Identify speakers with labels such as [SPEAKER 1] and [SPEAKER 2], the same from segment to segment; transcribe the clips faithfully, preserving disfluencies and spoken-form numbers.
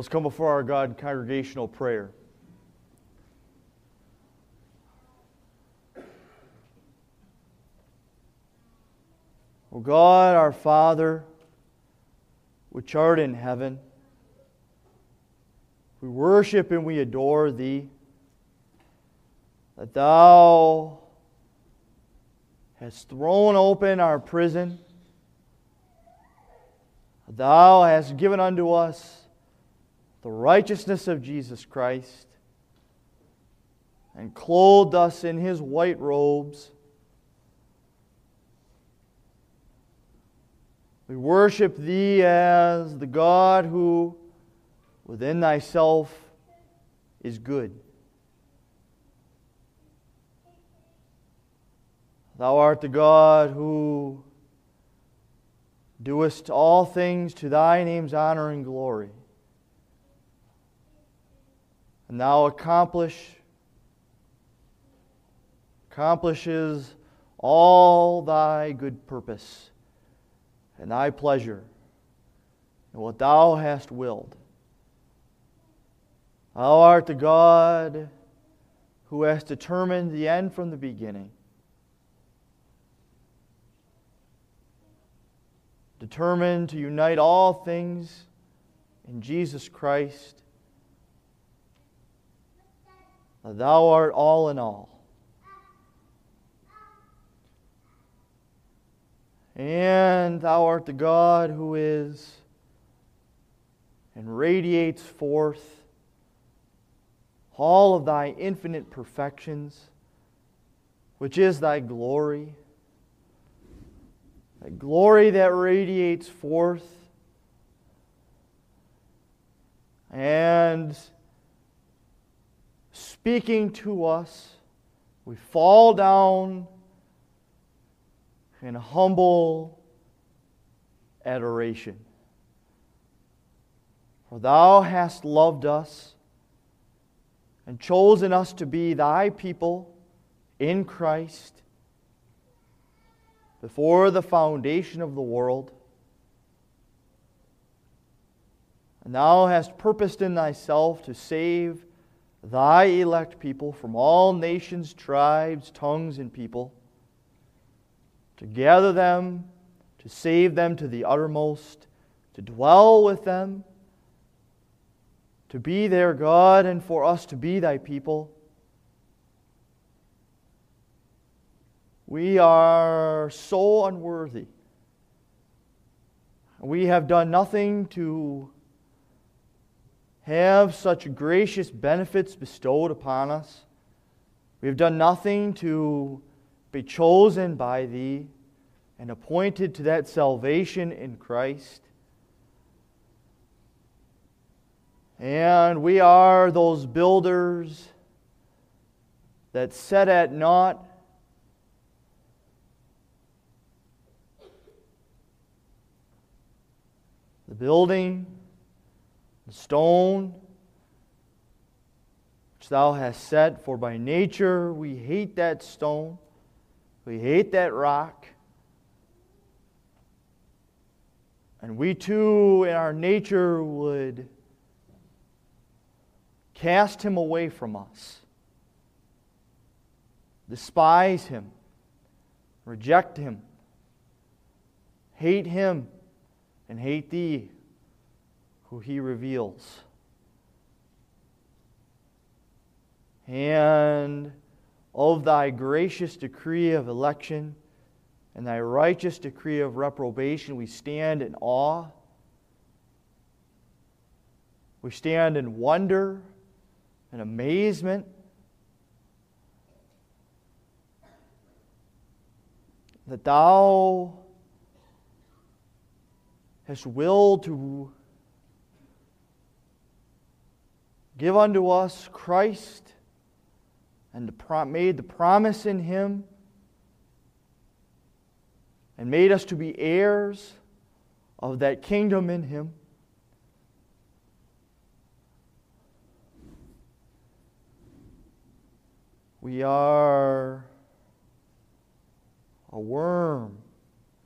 [SPEAKER 1] Let's come before our God in congregational prayer. O God, our Father, which art in heaven, we worship and we adore Thee, that Thou hast thrown open our prison. Thou hast given unto us the righteousness of Jesus Christ, and clothed us in His white robes. We worship Thee as the God who within Thyself is good. Thou art the God who doest all things to Thy name's honor and glory. And Thou accomplish, accomplishes all Thy good purpose and Thy pleasure and what Thou hast willed. Thou art the God who hast determined the end from the beginning, determined to unite all things in Jesus Christ. Thou art all in all. And Thou art the God who is and radiates forth all of Thy infinite perfections, which is Thy glory. Thy glory that radiates forth and speaking to us, we fall down in humble adoration. For Thou hast loved us and chosen us to be Thy people in Christ before the foundation of the world. And Thou hast purposed in Thyself to save Thy elect people from all nations, tribes, tongues, and people, to gather them, to save them to the uttermost, to dwell with them, to be their God, and for us to be Thy people. We are so unworthy. We have done nothing to have such gracious benefits bestowed upon us. We have done nothing to be chosen by Thee and appointed to that salvation in Christ. And we are those builders that set at naught the building, the stone which Thou hast set, for by nature we hate that stone, we hate that rock, and we too in our nature would cast Him away from us, despise Him, reject Him, hate Him, and hate Thee, who He reveals. And of Thy gracious decree of election and Thy righteous decree of reprobation, we stand in awe. We stand in wonder and amazement that Thou hast willed to give unto us Christ and made the promise in Him and made us to be heirs of that kingdom in Him. We are a worm.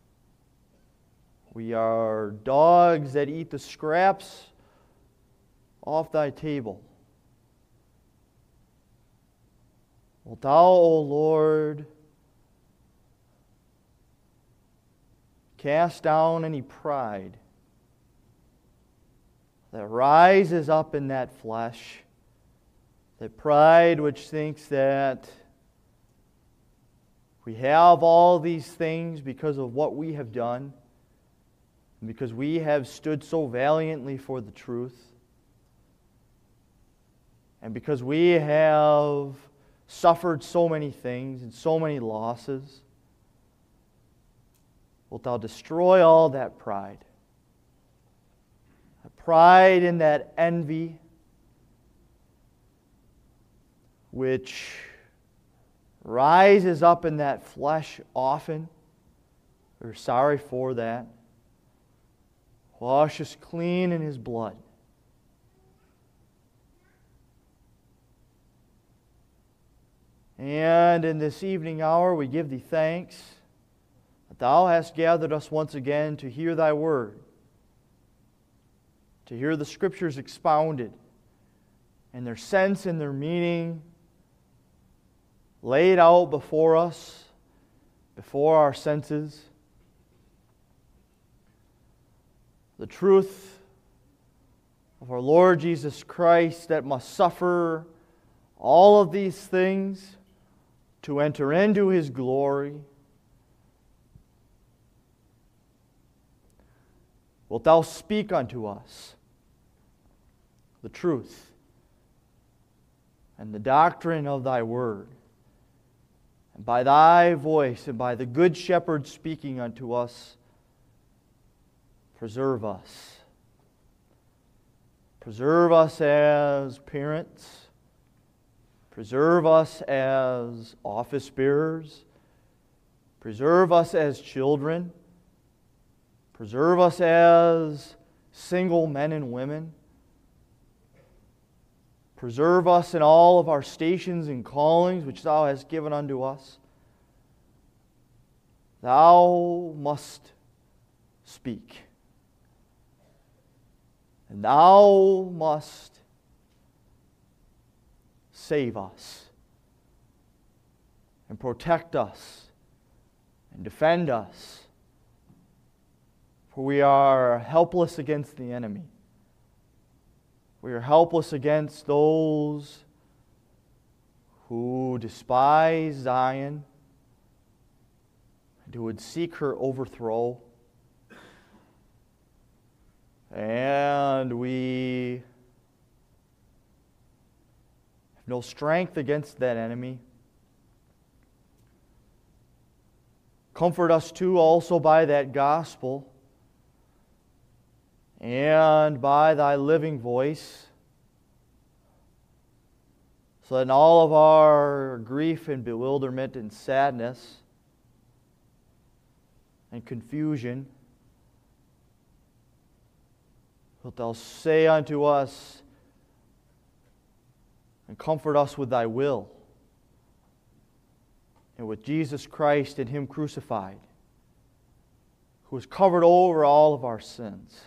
[SPEAKER 1] We are dogs that eat the scraps off thy table. Wilt thou, O Lord, cast down any pride that rises up in that flesh, that pride which thinks that we have all these things because of what we have done, and because we have stood so valiantly for the truth, and because we have suffered so many things and so many losses. Wilt thou destroy all that pride? That pride and that envy which rises up in that flesh often. We're sorry for that. Wash us clean in His blood. And in this evening hour we give Thee thanks that Thou hast gathered us once again to hear Thy word, to hear the Scriptures expounded, and their sense and their meaning laid out before us, before our senses. The truth of our Lord Jesus Christ that must suffer all of these things to enter into His glory. Wilt Thou speak unto us the truth and the doctrine of Thy word, and by Thy voice and by the Good Shepherd speaking unto us, preserve us. Preserve us as parents. Preserve us as office bearers. Preserve us as children. Preserve us as single men and women. Preserve us in all of our stations and callings which Thou hast given unto us. Thou must speak. And Thou must save us and protect us and defend us. For we are helpless against the enemy. We are helpless against those who despise Zion and who would seek her overthrow. And we have no strength against that enemy. Comfort us too also by that gospel and by Thy living voice, so that in all of our grief and bewilderment and sadness and confusion, wilt Thou say unto us and comfort us with Thy will, and with Jesus Christ and Him crucified, who has covered over all of our sins.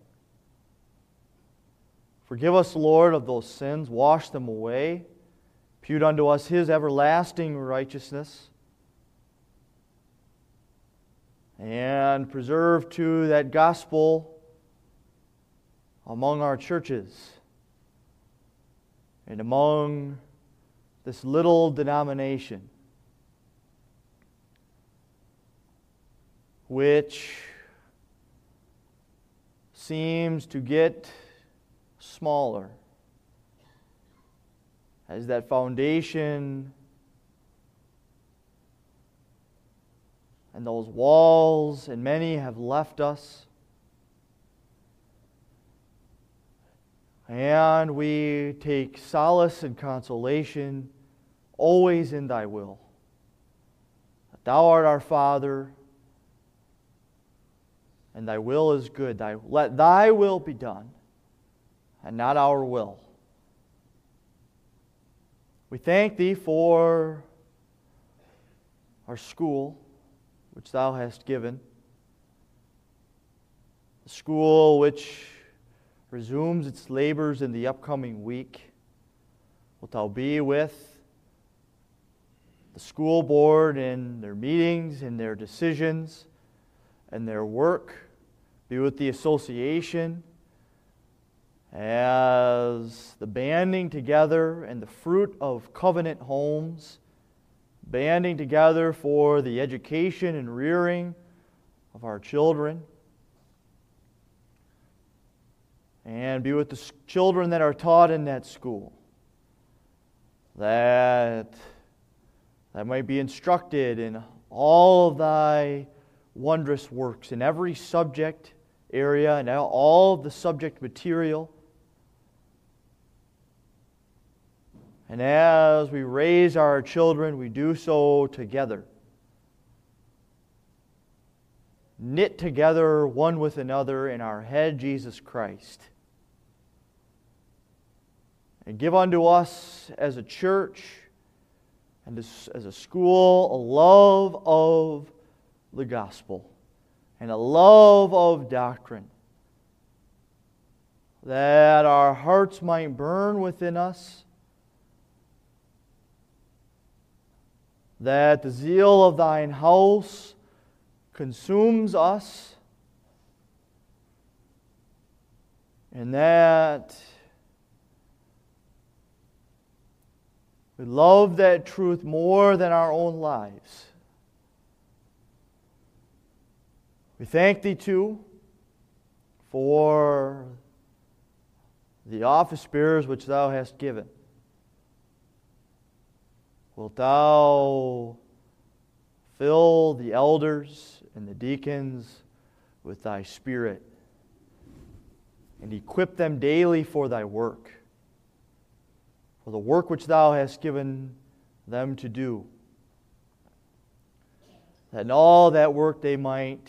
[SPEAKER 1] Forgive us, Lord, of those sins. Wash them away. Impute unto us His everlasting righteousness. And preserve too that gospel among our churches and among this little denomination, which seems to get smaller as that foundation and those walls, and many have left us. And we take solace and consolation always in Thy will. That Thou art our Father, and Thy will is good. Thy, let Thy will be done, and not our will. We thank Thee for our school, which Thou hast given. The school which resumes its labors in the upcoming week. Wilt Thou be with the school board in their meetings, in their decisions, and their work. Be with the association as the banding together and the fruit of covenant homes, banding together for the education and rearing of our children. And be with the children that are taught in that school, that, that might be instructed in all of Thy wondrous works, in every subject area and all of the subject material. And as we raise our children, we do so together, knit together one with another in our head, Jesus Christ. And give unto us as a church and as, as a school a love of the gospel and a love of doctrine, that our hearts might burn within us, that the zeal of Thine house consumes us, and that we love that truth more than our own lives. We thank Thee, too, for the office bearers which Thou hast given. Wilt Thou fill the elders and the deacons with Thy Spirit and equip them daily for Thy work, for the work which Thou hast given them to do, that in all that work they might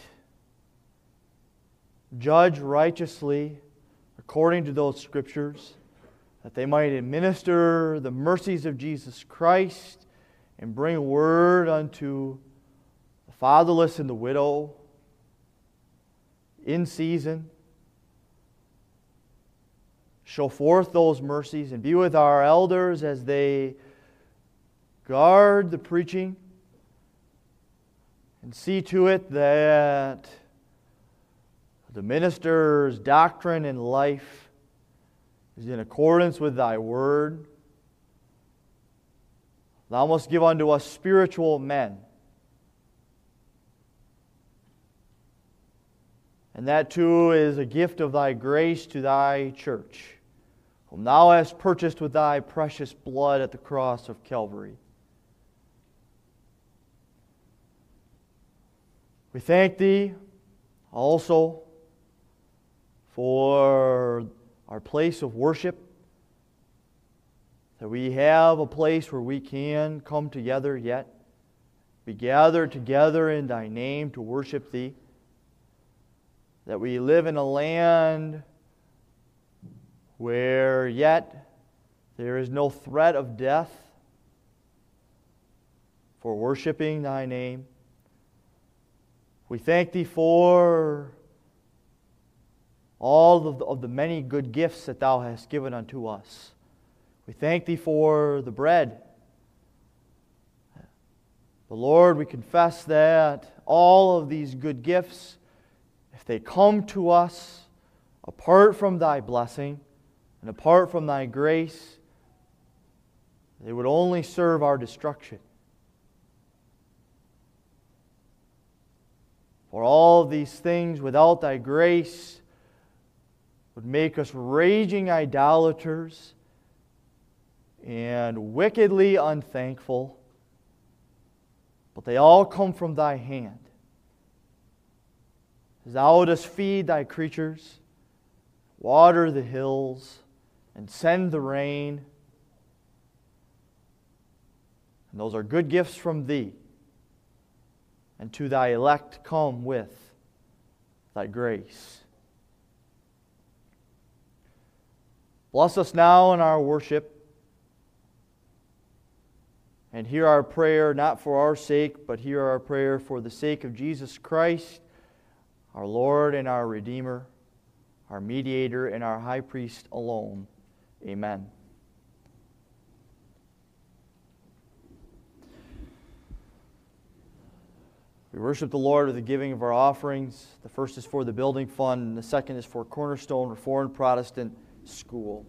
[SPEAKER 1] judge righteously according to those Scriptures, that they might administer the mercies of Jesus Christ and bring a word unto the fatherless and the widow in season. Show forth those mercies and be with our elders as they guard the preaching, and see to it that the minister's doctrine and life is in accordance with Thy word. Thou must give unto us spiritual men, and that too is a gift of Thy grace to Thy church, whom Thou hast purchased with Thy precious blood at the cross of Calvary. We thank Thee also for our place of worship, that we have a place where we can come together yet, be gathered together in Thy name to worship Thee, that we live in a land where yet there is no threat of death for worshiping Thy name. We thank Thee for all of the, of the many good gifts that Thou hast given unto us. We thank Thee for the bread. The Lord, we confess that all of these good gifts, if they come to us apart from Thy blessing and apart from Thy grace, they would only serve our destruction. For all of these things without Thy grace would make us raging idolaters and wickedly unthankful, but they all come from Thy hand. As Thou dost feed Thy creatures, water the hills, and send the rain, and those are good gifts from Thee, and to Thy elect come with Thy grace. Bless us now in our worship, and hear our prayer not for our sake, but hear our prayer for the sake of Jesus Christ, our Lord and our Redeemer, our mediator and our high priest alone. Amen. We worship the Lord with the giving of our offerings. The first is for the building fund, and the second is for Cornerstone Reformed Protestant School.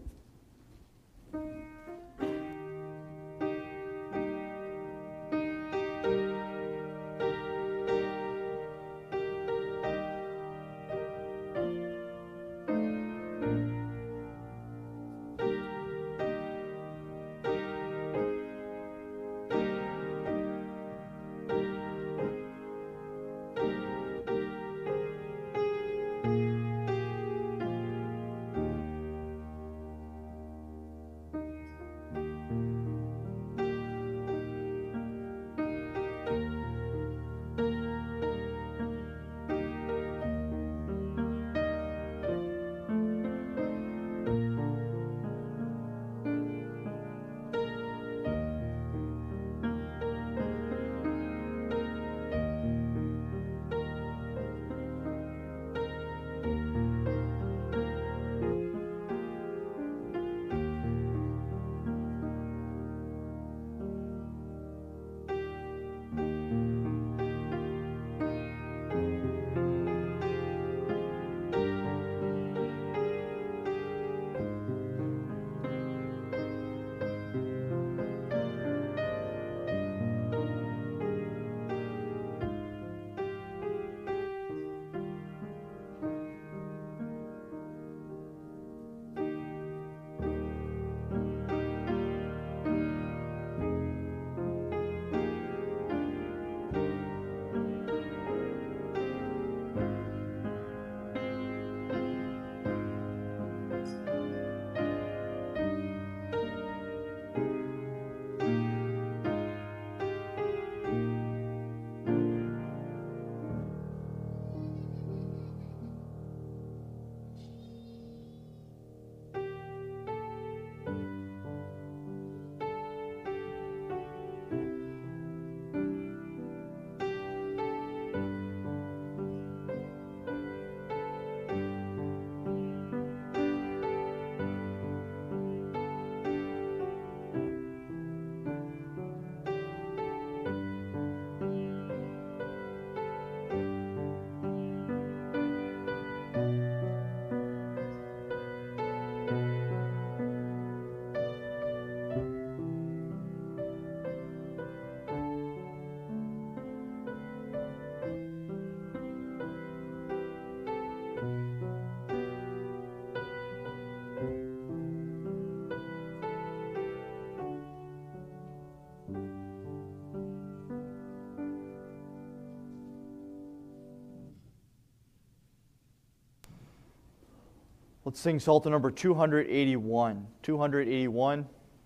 [SPEAKER 1] Let's sing Psalter number two eighty-one. two eighty-one.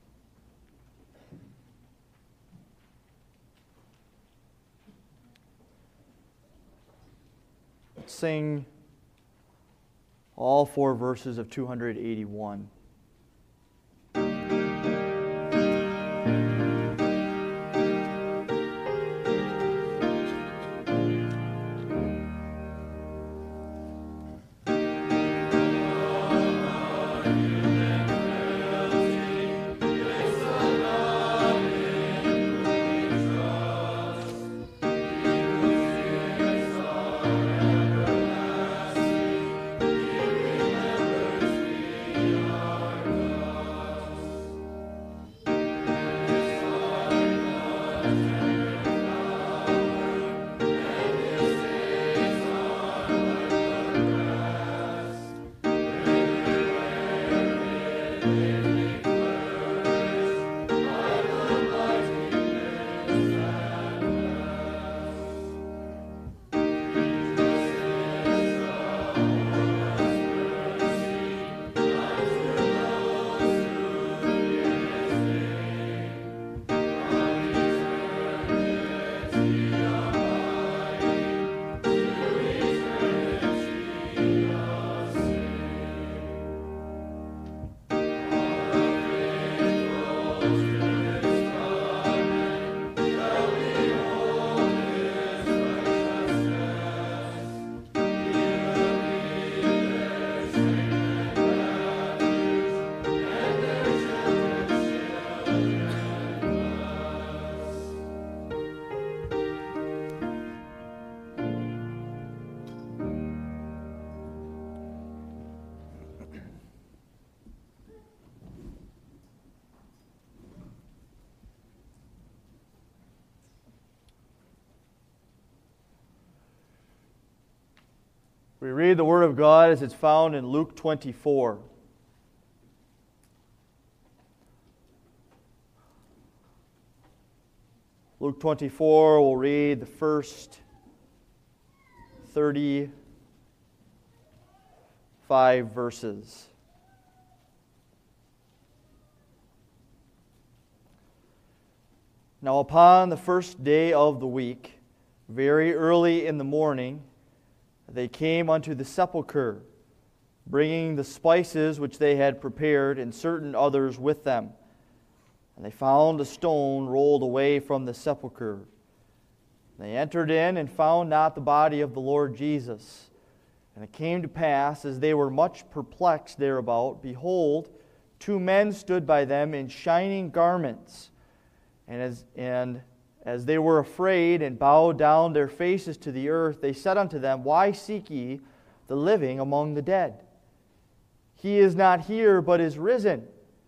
[SPEAKER 1] Let's sing all four verses of two eighty-one.
[SPEAKER 2] He remembers me.
[SPEAKER 1] We read the Word of God as it's found in Luke twenty-four. Luke twenty-four, we'll read the first thirty-five verses. Now upon the first day of the week, very early in the morning, they came unto the sepulchre, bringing the spices which they had prepared, and certain others with them. And they found a stone rolled away from the sepulchre. They entered in and found not the body of the Lord Jesus. And it came to pass, as they were much perplexed thereabout, behold, two men stood by them in shining garments. And as, and as they were afraid and bowed down their faces to the earth, they said unto them, Why seek ye the living among the dead? He is not here, but is risen.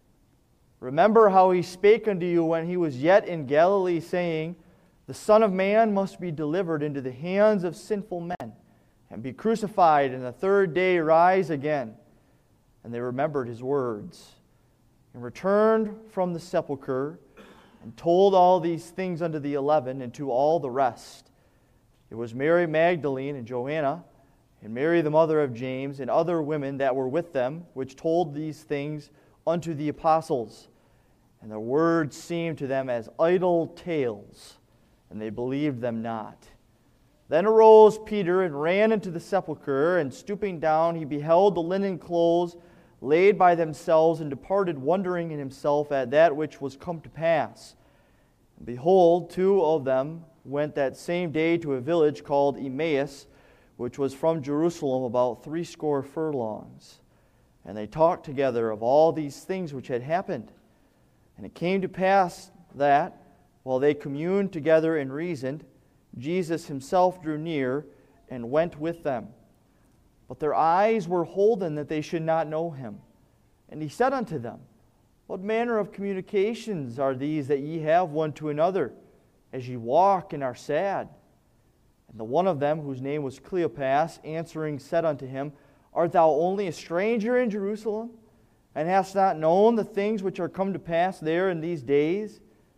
[SPEAKER 1] Remember how he spake unto you when he was yet in Galilee, saying, The Son of Man must be delivered into the hands of sinful men, and be crucified, and the third day rise again. And they remembered his words, and returned from the sepulchre, and told all these things unto the eleven, and to all the rest. It was Mary Magdalene, and Joanna, and Mary the mother of James, and other women that were with them, which told these things unto the apostles. And the words seemed to them as idle tales, and they believed them not. Then arose Peter and ran into the sepulchre, and stooping down, he beheld the linen clothes laid by themselves, and departed, wondering in himself at that which was come to pass. And behold, two of them went that same day to a village called Emmaus, which was from Jerusalem about threescore furlongs. And they talked together of all these things which had happened. And it came to pass that, while they communed together and reasoned, Jesus himself drew near and went with them. But their eyes were holden that they should not know him. And he said unto them, What manner of communications are these that ye have one to another, as ye walk and are sad? And the one of them, whose name was Cleopas, answering said unto him, Art thou only a stranger in Jerusalem, and hast not known the things which are come to pass there in these days?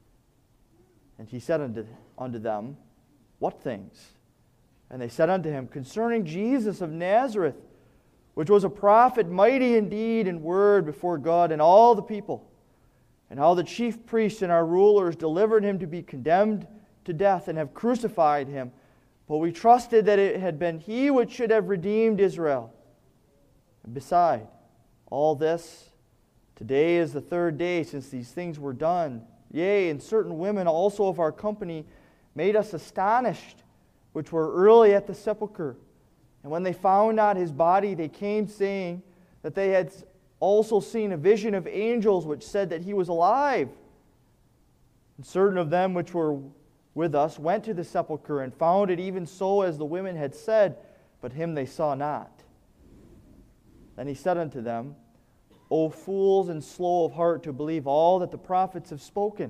[SPEAKER 1] And he said unto, unto them, What things? And they said unto him, Concerning Jesus of Nazareth, which was a prophet, mighty in deed and word before God and all the people, and how the chief priests and our rulers delivered him to be condemned to death, and have crucified him. But we trusted that it had been he which should have redeemed Israel. And beside all this, today is the third day since these things were done. Yea, and certain women also of our company made us astonished, which were early at the sepulchre. And when they found not his body, they came, saying that they had also seen a vision of angels, which said that he was alive. And certain of them which were with us went to the sepulchre, and found it even so as the women had said, but him they saw not. Then he said unto them, O fools and slow of heart to believe all that the prophets have spoken.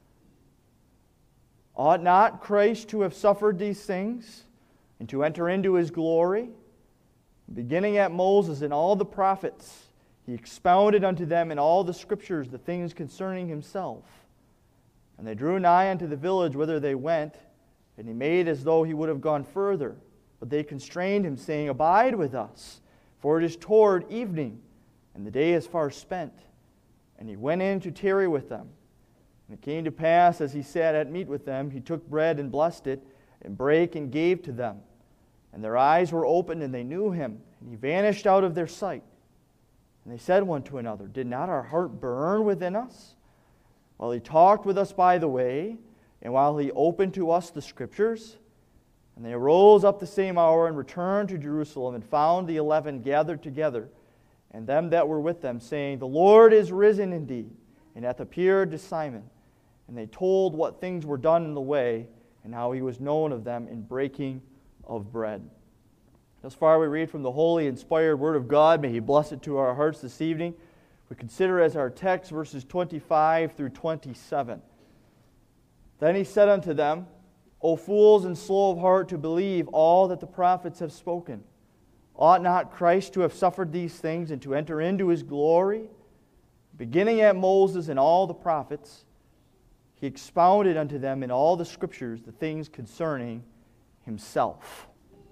[SPEAKER 1] Ought not Christ to have suffered these things, and to enter into his glory? Beginning at Moses and all the prophets, he expounded unto them in all the scriptures the things concerning himself. And they drew nigh unto the village whither they went, and he made as though he would have gone further. But they constrained him, saying, Abide with us, for it is toward evening, and the day is far spent. And he went in to tarry with them. And it came to pass, as he sat at meat with them, he took bread and blessed it, and brake and gave to them. And their eyes were opened, and they knew him, and he vanished out of their sight. And they said one to another, Did not our heart burn within us, while he talked with us by the way, and while he opened to us the Scriptures? And they arose up the same hour, and returned to Jerusalem, and found the eleven gathered together, and them that were with them, saying, The Lord is risen indeed, and hath appeared to Simon. And they told what things were done in the way, and how he was known of them in breaking of bread. Thus far we read from the holy, inspired Word of God. May he bless it to our hearts this evening. We consider as our text verses twenty-five through twenty-seven. Then he said unto them, O fools and slow of heart to believe all that the prophets have spoken. Ought not Christ to have suffered these things and to enter into His glory? Beginning at Moses and all the prophets, He expounded unto them in all the Scriptures the things concerning Himself.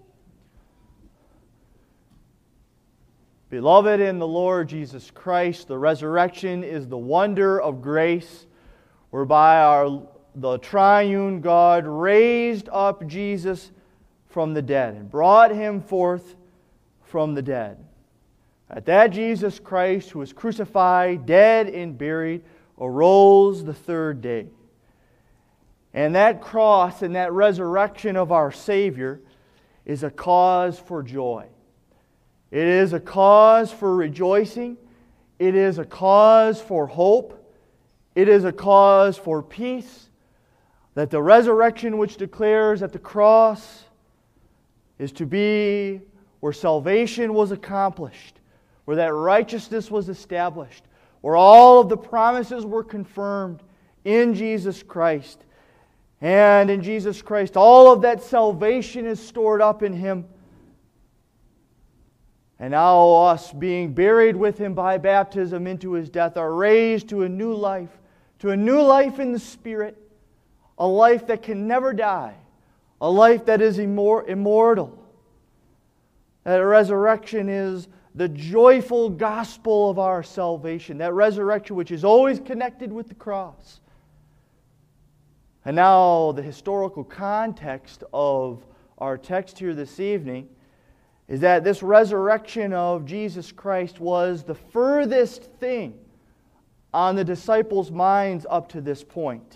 [SPEAKER 1] Beloved in the Lord Jesus Christ, the resurrection is the wonder of grace whereby our, the triune God raised up Jesus from the dead and brought Him forth from the dead. At that Jesus Christ, who was crucified, dead, and buried, arose the third day. And that cross and that resurrection of our Savior is a cause for joy. It is a cause for rejoicing. It is a cause for hope. It is a cause for peace. That the resurrection which declares that the cross is to be where salvation was accomplished, where that righteousness was established, where all of the promises were confirmed in Jesus Christ. And in Jesus Christ, all of that salvation is stored up in Him. And now us, being buried with Him by baptism into His death, are raised to a new life, to a new life in the Spirit, a life that can never die, a life that is immor- immortal. That resurrection is the joyful gospel of our salvation, that resurrection which is always connected with the cross. And now the historical context of our text here this evening is that this resurrection of Jesus Christ was the furthest thing on the disciples' minds up to this point.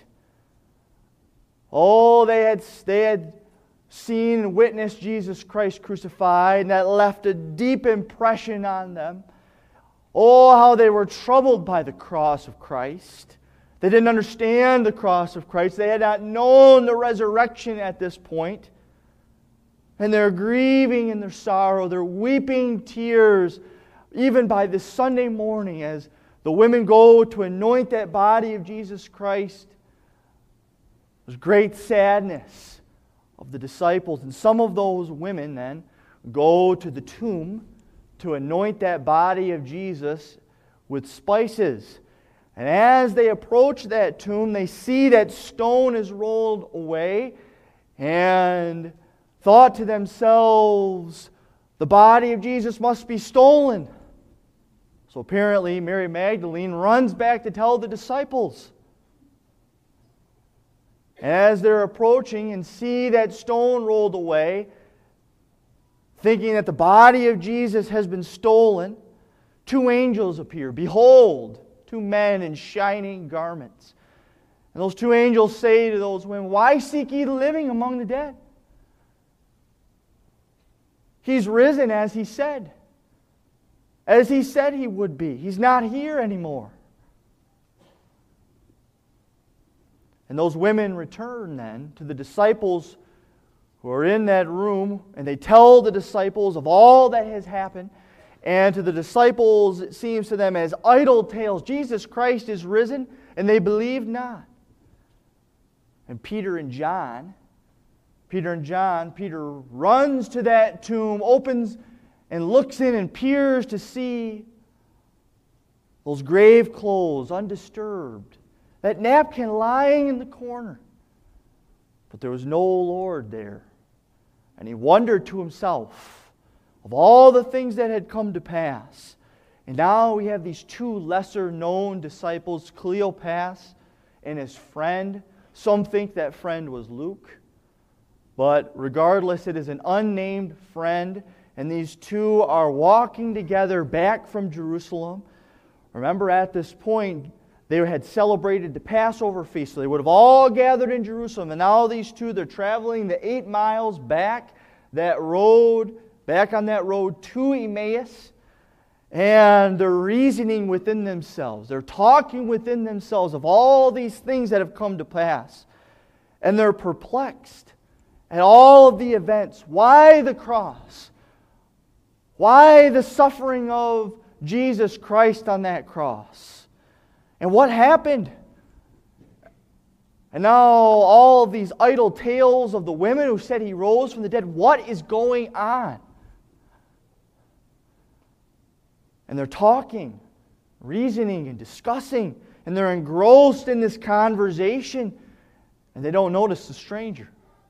[SPEAKER 1] Oh, they had, they had seen and witnessed Jesus Christ crucified, and that left a deep impression on them. Oh, how they were troubled by the cross of Christ. They didn't understand the cross of Christ. They had not known the resurrection at this point. And they're grieving in their sorrow. They're weeping tears, even by this Sunday morning as the women go to anoint that body of Jesus Christ. There's great sadness of the disciples. And some of those women then go to the tomb to anoint that body of Jesus with spices. And as they approach that tomb, they see that stone is rolled away and thought to themselves, the body of Jesus must be stolen. So apparently Mary Magdalene runs back to tell the disciples. As they're approaching and see that stone rolled away, thinking that the body of Jesus has been stolen, two angels appear. Behold, two men in shining garments. And those two angels say to those women, why seek ye the living among the dead? He's risen as He said. As He said He would be. He's not here anymore. And those women return then to the disciples who are in that room, and they tell the disciples of all that has happened. And to the disciples, it seems to them as idle tales. Jesus Christ is risen, and they believe not. And Peter and John, Peter and John, Peter runs to that tomb, opens and looks in and peers to see those grave clothes undisturbed, that napkin lying in the corner. But there was no Lord there. And he wondered to himself of all the things that had come to pass. And now we have these two lesser known disciples, Cleopas and his friend. Some think that friend was Luke. But regardless, it is an unnamed friend. And these two are walking together back from Jerusalem. Remember, at this point, they had celebrated the Passover feast. So they would have all gathered in Jerusalem. And now these two, they're traveling the eight miles back that road, back on that road to Emmaus. And they're reasoning within themselves. They're talking within themselves of all these things that have come to pass. And they're perplexed at all of the events. Why the cross? Why the suffering of Jesus Christ on that cross? And what happened? And now all of these idle tales of the women who said He rose from the dead. What is going on? And they're talking, reasoning, and discussing. And they're engrossed in this conversation. And they don't notice the stranger.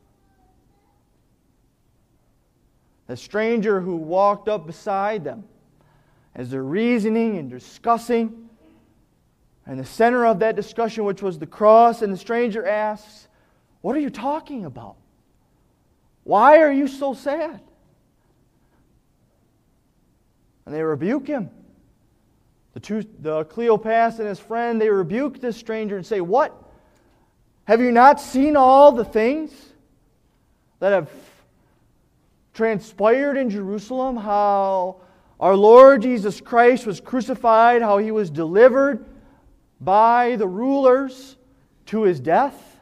[SPEAKER 1] The stranger who walked up beside them. As they're reasoning and discussing. And the center of that discussion, which was the cross, and the stranger asks, "What are you talking about? Why are you so sad?" And they rebuke him. The two, the Cleopas and his friend, they rebuke this stranger and say, "What? Have you not seen all the things that have transpired in Jerusalem? How our Lord Jesus Christ was crucified, how He was delivered by the rulers to His death?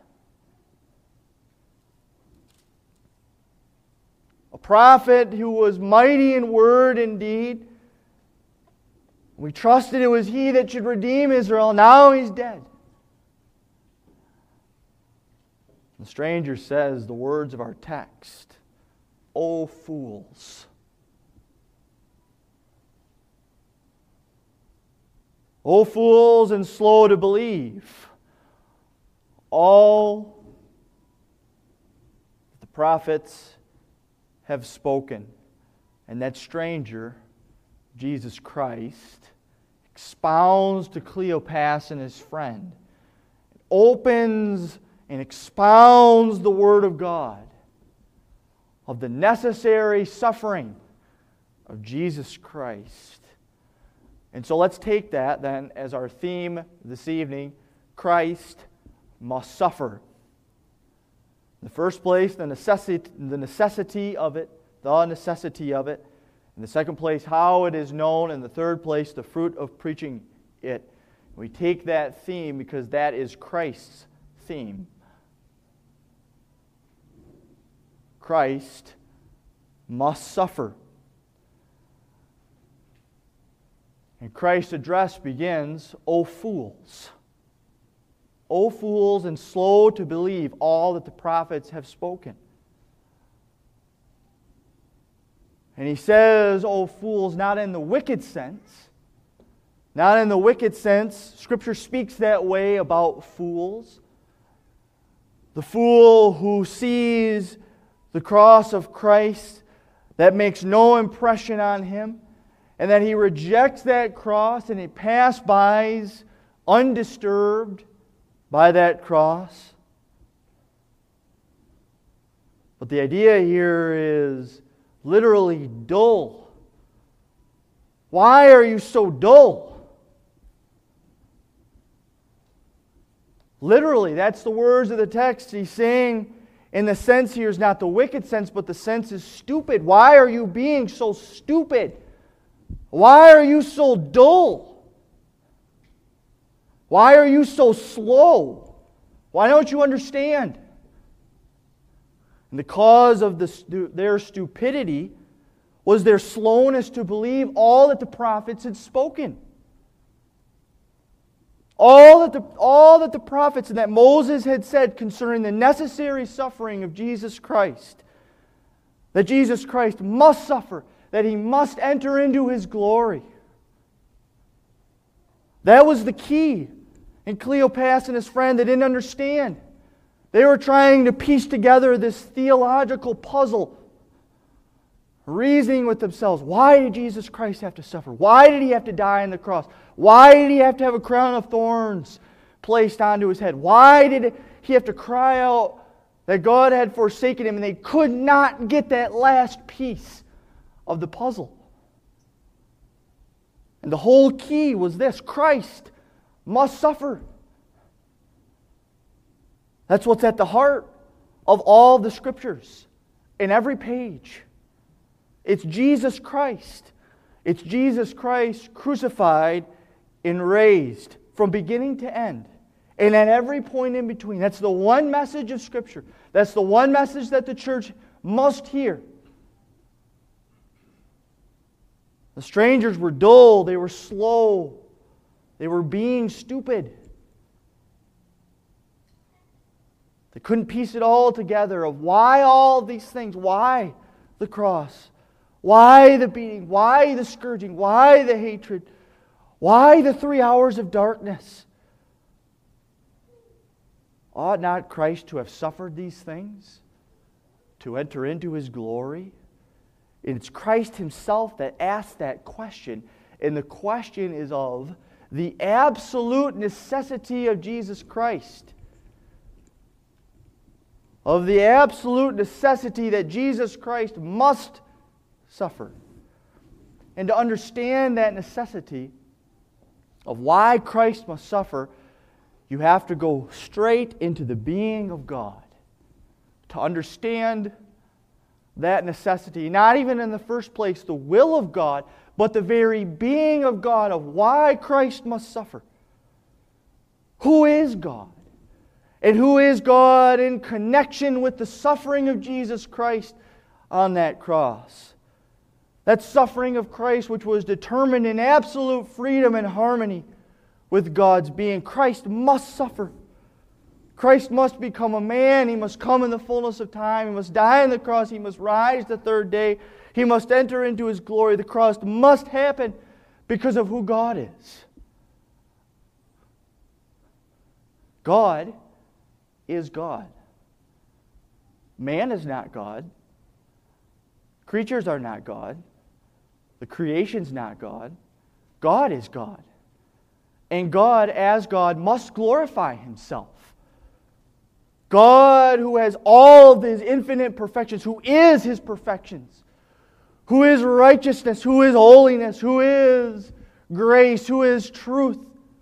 [SPEAKER 1] A prophet who was mighty in word and deed. We trusted it was He that should redeem Israel. Now He's dead." The stranger says the words of our text, "O fools." O fools and slow to believe all that the prophets have spoken. And that stranger, Jesus Christ, expounds to Cleopas and his friend, opens and expounds the Word of God of the necessary suffering of Jesus Christ. And so let's take that then as our theme this evening. Christ must suffer. In the first place, the necessity, the necessity of it, the necessity of it. In the second place, how it is known. In the third place, the fruit of preaching it. We take that theme because that is Christ's theme. Christ must suffer. And Christ's address begins, "O fools, O fools and slow to believe all that the prophets have spoken." And He says, "O fools," not in the wicked sense. Not in the wicked sense. Scripture speaks that way about fools. The fool who sees the cross of Christ that makes no impression on him, and that he rejects that cross and he passes by undisturbed by that cross. But the idea here is literally dull. Why are you so dull? Literally, that's the words of the text. He's saying, in the sense here is not the wicked sense, but the sense is stupid. Why are you being so stupid? Why are you so dull? Why are you so slow? Why don't you understand? And the cause of the, their stupidity was their slowness to believe all that the prophets had spoken. All that, the, all that the prophets and that Moses had said concerning the necessary suffering of Jesus Christ. That Jesus Christ must suffer. That He must enter into His glory. That was the key. And Cleopas and his friend, they didn't understand. They were trying to piece together this theological puzzle. Reasoning with themselves, why did Jesus Christ have to suffer? Why did He have to die on the cross? Why did He have to have a crown of thorns placed onto His head? Why did He have to cry out that God had forsaken Him? And they could not get that last piece of the puzzle. And the whole key was this: Christ must suffer. That's what's at the heart of all the Scriptures, in every page. It's Jesus Christ. It's Jesus Christ crucified and raised from beginning to end. And at every point in between. That's the one message of Scripture. That's the one message that the church must hear. The strangers were dull. They were slow. They were being stupid. They couldn't piece it all together of why all these things. Why the cross? Why the beating? Why the scourging? Why the hatred? Why the three hours of darkness? Ought not Christ to have suffered these things to enter into His glory? It's Christ Himself that asked that question. And the question is of the absolute necessity of Jesus Christ. Of the absolute necessity that Jesus Christ must suffer. And to understand that necessity of why Christ must suffer, you have to go straight into the being of God to understand that necessity. Not even in the first place the will of God, but the very being of God, of why Christ must suffer. Who is God? And who is God in connection with the suffering of Jesus Christ on that cross? That suffering of Christ which was determined in absolute freedom and harmony with God's being. Christ must suffer. Christ must become a man. He must come in the fullness of time. He must die on the cross. He must rise the third day. He must enter into His glory. The cross must happen because of who God is. God is God. Man is not God. Creatures are not God. The creation's not God. God is God. And God, as God, must glorify Himself. God, who has all of His infinite perfections, who is His perfections, who is righteousness, who is holiness, who is grace, who is truth.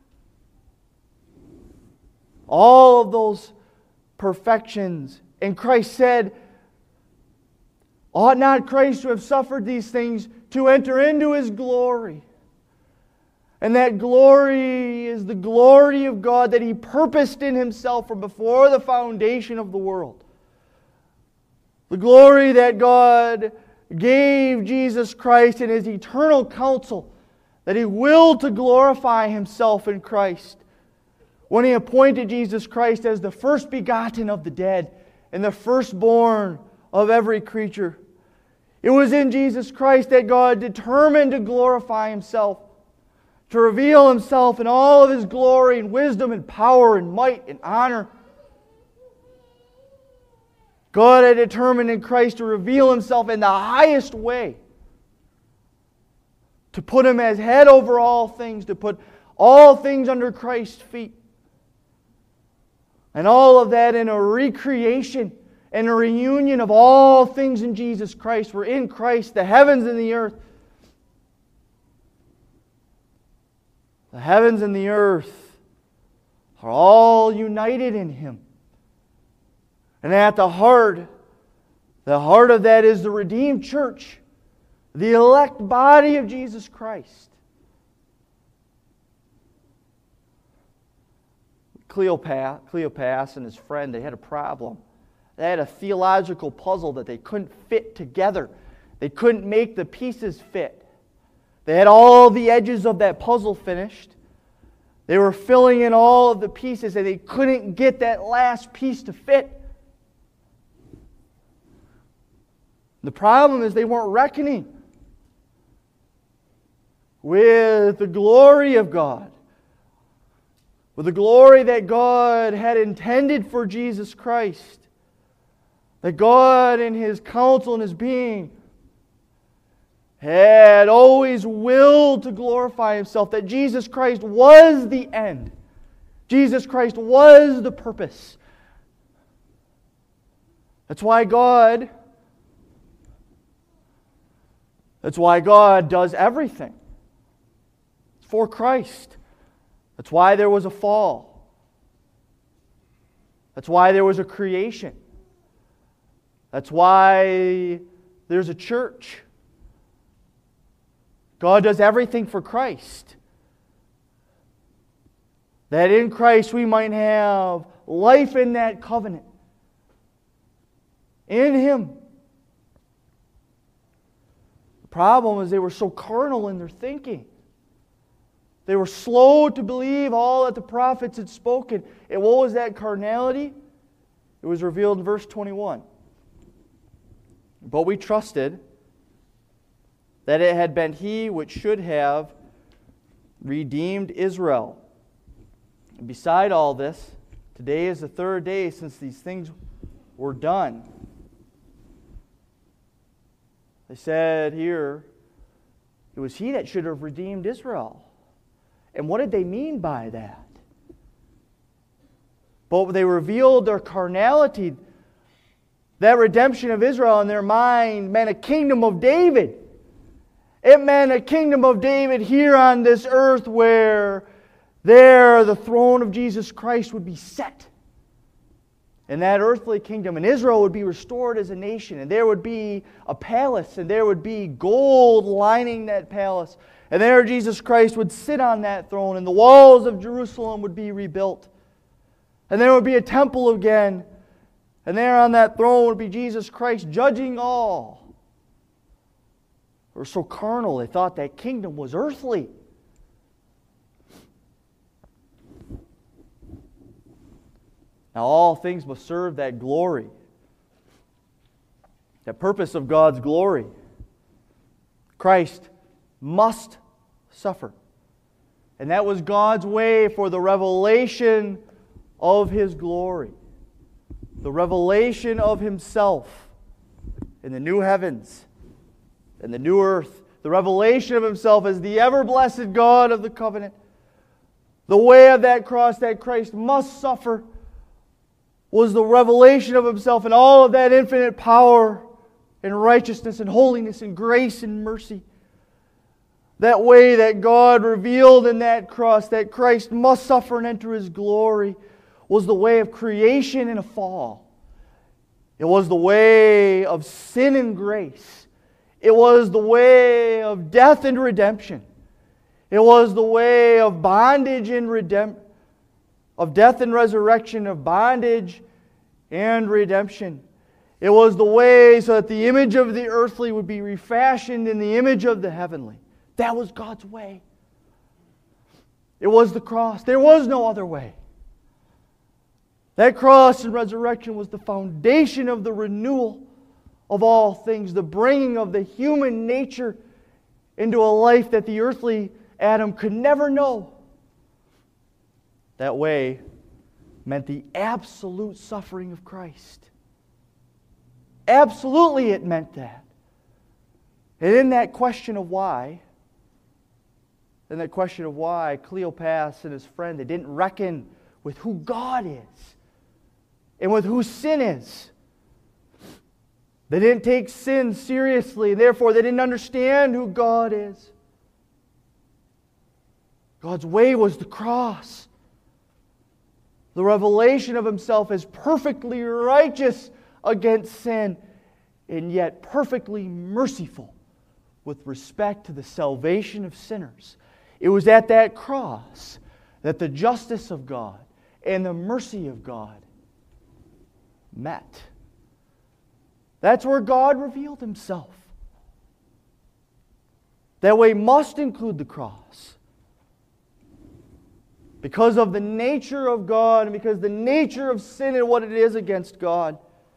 [SPEAKER 1] All of those perfections. And Christ said, ought not Christ to have suffered these things to enter into His glory? And that glory is the glory of God that He purposed in Himself from before the foundation of the world. The glory that God gave Jesus Christ in His eternal counsel, that He willed to glorify Himself in Christ when He appointed Jesus Christ as the first begotten of the dead and the firstborn of every creature. It was in Jesus Christ that God determined to glorify Himself, to reveal Himself in all of His glory and wisdom and power and might and honor. God had determined in Christ to reveal Himself in the highest way, to put Him as head over all things, to put all things under Christ's feet. And all of that in a recreation and a reunion of all things in Jesus Christ. Where in Christ the heavens and the earth, the heavens and the earth are all united in Him. And at the heart, the heart of that is the redeemed church, the elect body of Jesus Christ. Cleopas, Cleopas and his friend, they had a problem. They had a theological puzzle that they couldn't fit together. They couldn't make the pieces fit. They had all the edges of that puzzle finished. They were filling in all of the pieces and they couldn't get that last piece to fit. The problem is they weren't reckoning with the glory of God, with the glory that God had intended for Jesus Christ, that God in His counsel and His being had always willed to glorify Himself, that Jesus Christ was the end. Jesus Christ was the purpose. That's why God, that's why God does everything. It's for Christ. That's why there was a fall. That's why there was a creation. That's why there's a church. God does everything for Christ. That in Christ we might have life in that covenant. In Him. The problem is they were so carnal in their thinking. They were slow to believe all that the prophets had spoken. And what was that carnality? It was revealed in verse twenty-one. But we trusted that it had been He which should have redeemed Israel. And beside all this, today is the third day since these things were done. They said here, it was He that should have redeemed Israel. And what did they mean by that? But they revealed their carnality. That redemption of Israel in their mind meant a kingdom of David. It meant a kingdom of David here on this earth where there the throne of Jesus Christ would be set. In that earthly kingdom, and Israel would be restored as a nation, and there would be a palace, and there would be gold lining that palace, and there Jesus Christ would sit on that throne, and the walls of Jerusalem would be rebuilt, and there would be a temple again, and there on that throne would be Jesus Christ judging all. They were so carnal, they thought that kingdom was earthly. Now all things must serve that glory, that purpose of God's glory. Christ must suffer. And that was God's way for the revelation of His glory. The revelation of Himself in the new heavens and the new earth. The revelation of Himself as the ever-blessed God of the covenant. The way of that cross that Christ must suffer was the revelation of Himself in all of that infinite power and righteousness and holiness and grace and mercy. That way that God revealed in that cross that Christ must suffer and enter His glory was the way of creation and a fall. It was the way of sin and grace. It was the way of death and redemption. It was the way of bondage and redemption. Of death and resurrection, of bondage and redemption. It was the way so that the image of the earthly would be refashioned in the image of the heavenly. That was God's way. It was the cross. There was no other way. That cross and resurrection was the foundation of the renewal of all things, the bringing of the human nature into a life that the earthly Adam could never know. That way meant the absolute suffering of Christ. Absolutely it meant that. And in that question of why, in that question of why, Cleopas and his friend, they didn't reckon with who God is and with who sin is. They didn't take sin seriously, and therefore they didn't understand who God is. God's way was the cross. The revelation of Himself as perfectly righteous against sin, and yet perfectly merciful with respect to the salvation of sinners. It was at that cross that the justice of God and the mercy of God met. That's where God revealed Himself. That way must include the cross. Because of the nature of God and because the nature of sin and what it is against God.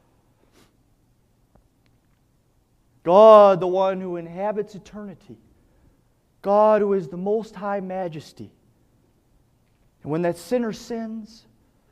[SPEAKER 1] God, the one who inhabits eternity. God who is the most high majesty. And when that sinner sins,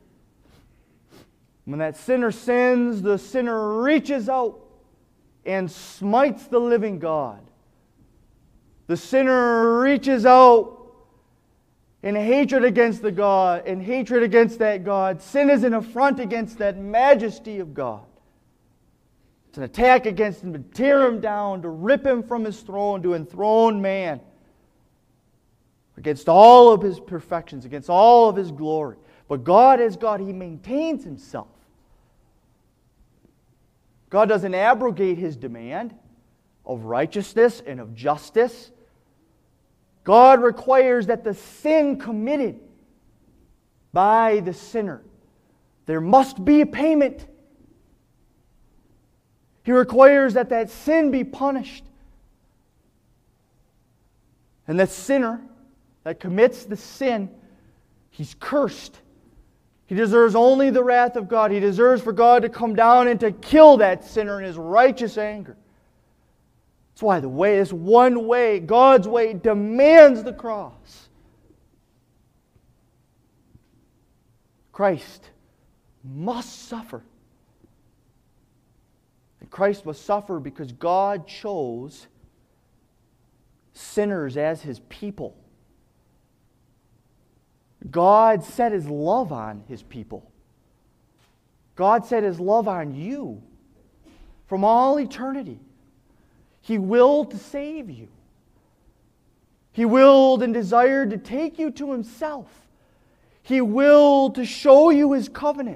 [SPEAKER 1] when that sinner sins, the sinner reaches out and smites the living God. The sinner reaches out in hatred against the God, in hatred against that God. Sin is an affront against that majesty of God. It's an attack against Him to tear Him down, to rip Him from His throne, to enthrone man. Against all of His perfections, against all of His glory. But God as God, He maintains Himself. God doesn't abrogate His demand of righteousness and of justice. God requires that the sin committed by the sinner, there must be a payment. He requires that that sin be punished. And that sinner that commits the sin, he's cursed. He deserves only the wrath of God. He deserves for God to come down and to kill that sinner in His righteous anger. That's why the way, this one way, God's way, demands the cross. Christ must suffer. And Christ must suffer because God chose sinners as His people. God set His love on His people. God set His love on you from all eternity. He willed to save you. He willed and desired to take you to Himself. He willed to show you His covenant.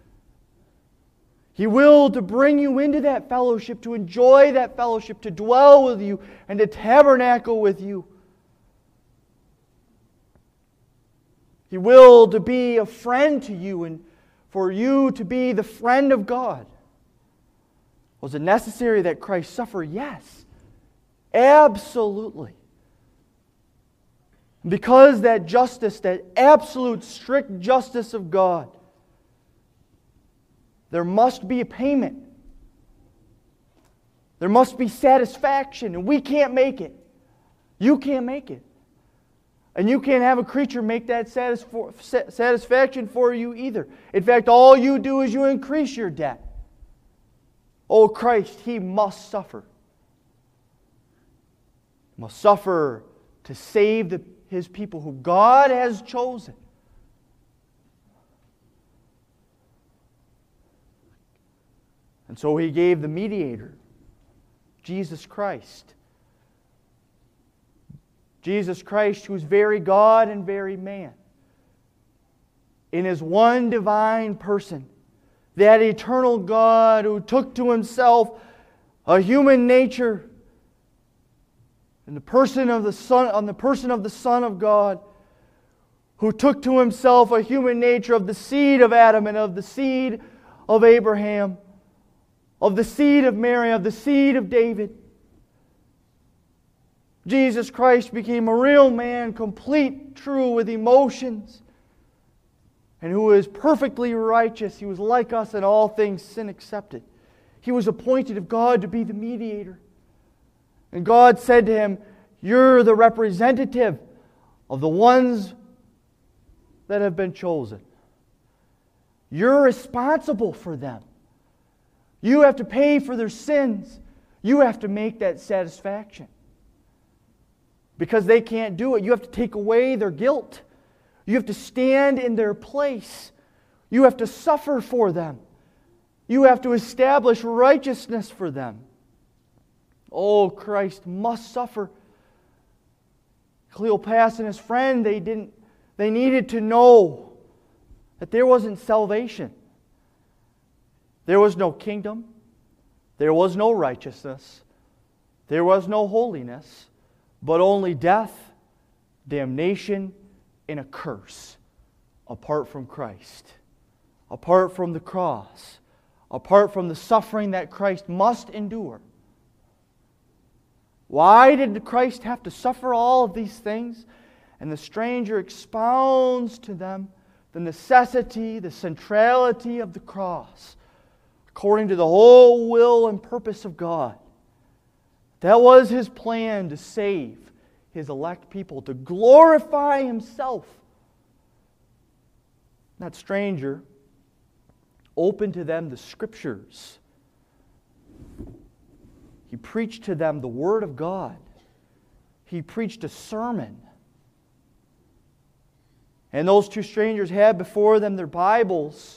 [SPEAKER 1] He willed to bring you into that fellowship, to enjoy that fellowship, to dwell with you, and to tabernacle with you. He willed to be a friend to you and for you to be the friend of God. Was it necessary that Christ suffer? Yes. Absolutely. Because that justice, that absolute strict justice of God, there must be a payment. There must be satisfaction, and we can't make it. You can't make it. And you can't have a creature make that satisfaction for you either. In fact, all you do is you increase your debt. Oh, Christ, He must suffer. He must suffer to save the, His people who God has chosen. And so He gave the mediator, Jesus Christ. Jesus Christ, who is very God and very man. In His one divine person, that eternal God who took to Himself a human nature in the person of the Son, on the person of the Son of God, who took to Himself a human nature of the seed of Adam and of the seed of Abraham, of the seed of Mary, of the seed of David. Jesus Christ became a real man, complete, true, with emotions, and who is perfectly righteous. He was like us in all things, sin accepted. He was appointed of God to be the mediator. And God said to Him, "You're the representative of the ones that have been chosen. You're responsible for them. You have to pay for their sins. You have to make that satisfaction. Because they can't do it, you have to take away their guilt. You have to stand in their place. You have to suffer for them. You have to establish righteousness for them." Oh, Christ must suffer. Cleopas and his friend, they didn't they needed to know that there wasn't salvation. There was no kingdom. There was no righteousness. There was no holiness. But only death, damnation, and a curse apart from Christ. Apart from the cross. Apart from the suffering that Christ must endure. Why did Christ have to suffer all of these things? And the stranger expounds to them the necessity, the centrality of the cross, according to the whole will and purpose of God. That was His plan, to save His elect people, to glorify Himself. That stranger opened to them the Scriptures. He preached to them the Word of God. He preached a sermon. And those two strangers had before them their Bibles.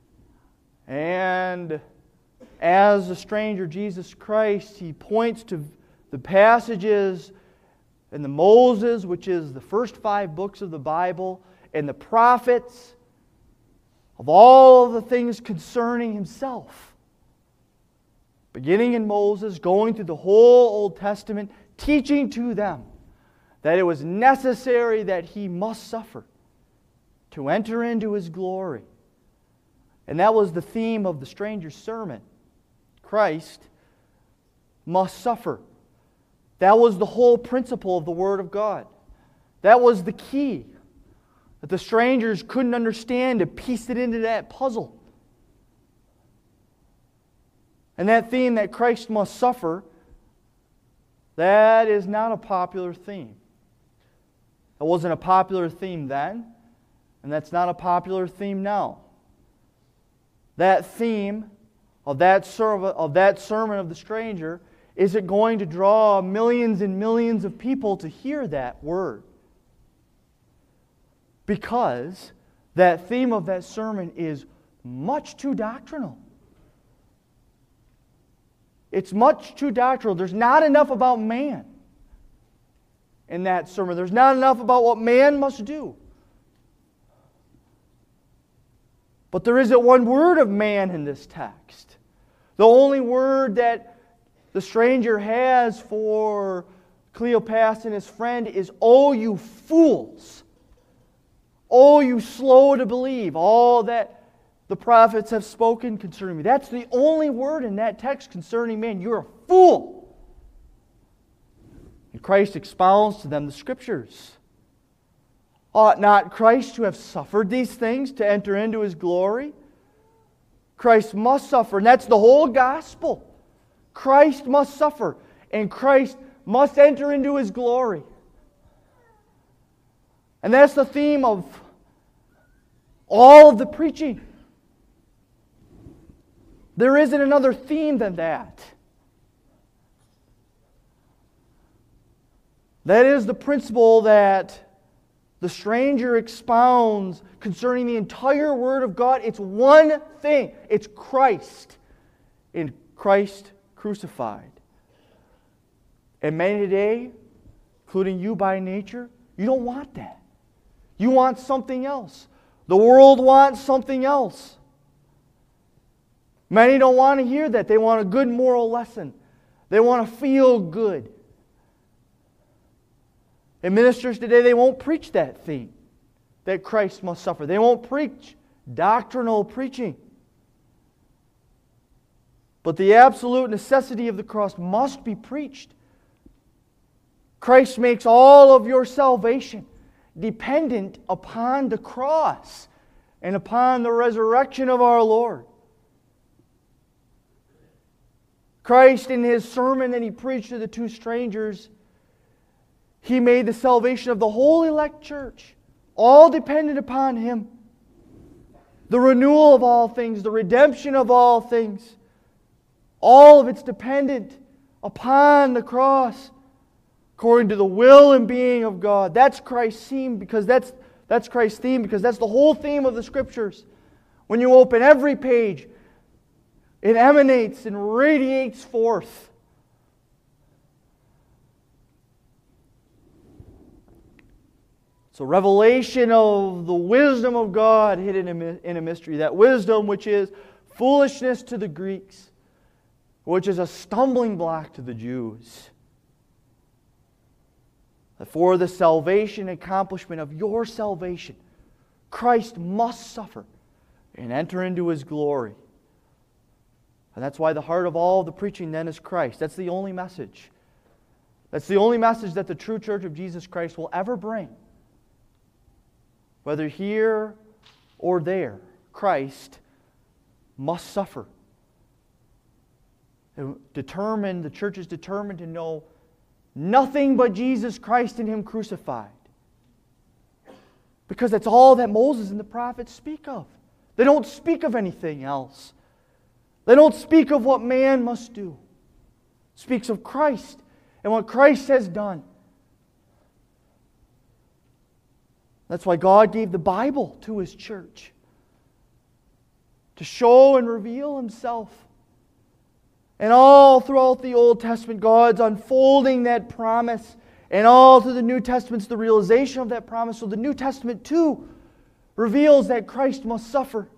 [SPEAKER 1] And as the stranger, Jesus Christ, He points to the passages in the Moses, which is the first five books of the Bible, and the prophets, of all of the things concerning Himself. Beginning in Moses, going through the whole Old Testament, teaching to them that it was necessary that He must suffer to enter into His glory. And that was the theme of the stranger's sermon. Christ must suffer. That was the whole principle of the Word of God. That was the key that the strangers couldn't understand, to piece it into that puzzle. And that theme that Christ must suffer That is not a popular theme. It wasn't a popular theme then, and that's not a popular theme now. That theme of that, serv- of that sermon of the stranger isn't going to draw millions and millions of people to hear that word. Because that theme of that sermon is much too doctrinal. It's much too doctrinal. There's not enough about man in that sermon. There's not enough about what man must do. But there isn't one word of man in this text. The only word that the stranger has for Cleopas and his friend is, "Oh, you fools! Oh, you slow to believe all that the prophets have spoken concerning me." That's the only word in that text concerning man. You're a fool. And Christ expounds to them the Scriptures. Ought not Christ to have suffered these things to enter into His glory? Christ must suffer, and that's the whole gospel. Christ must suffer, and Christ must enter into His glory. And that's the theme of all of the preaching. There isn't another theme than that. That is the principle that the stranger expounds concerning the entire Word of God. It's one thing. It's Christ, and Christ crucified. And many today, including you by nature, you don't want that. You want something else. The world wants something else. Many don't want to hear that. They want a good moral lesson. They want to feel good. And ministers today, they won't preach that theme, that Christ must suffer. They won't preach doctrinal preaching. But the absolute necessity of the cross must be preached. Christ makes all of your salvation dependent upon the cross and upon the resurrection of our Lord. Christ, in His sermon that He preached to the two strangers, He made the salvation of the whole elect church all dependent upon Him. The renewal of all things, the redemption of all things, all of it's dependent upon the cross, according to the will and being of God. That's Christ's theme because that's that's Christ's theme because that's the whole theme of the Scriptures. When you open every page, it emanates and radiates forth. It's a revelation of the wisdom of God hidden in a mystery. That wisdom which is foolishness to the Greeks, which is a stumbling block to the Jews. For the salvation and accomplishment of your salvation, Christ must suffer and enter into His glory. And that's why the heart of all the preaching then is Christ. That's the only message. That's the only message that the true church of Jesus Christ will ever bring. Whether here or there, Christ must suffer. Determined, the church is determined to know nothing but Jesus Christ and Him crucified. Because that's all that Moses and the prophets speak of. They don't speak of anything else. They don't speak of what man must do. It speaks of Christ and what Christ has done. That's why God gave the Bible to His church, to show and reveal Himself. And all throughout the Old Testament, God's unfolding that promise. And all through the New Testament's the realization of that promise. So the New Testament too reveals that Christ must suffer.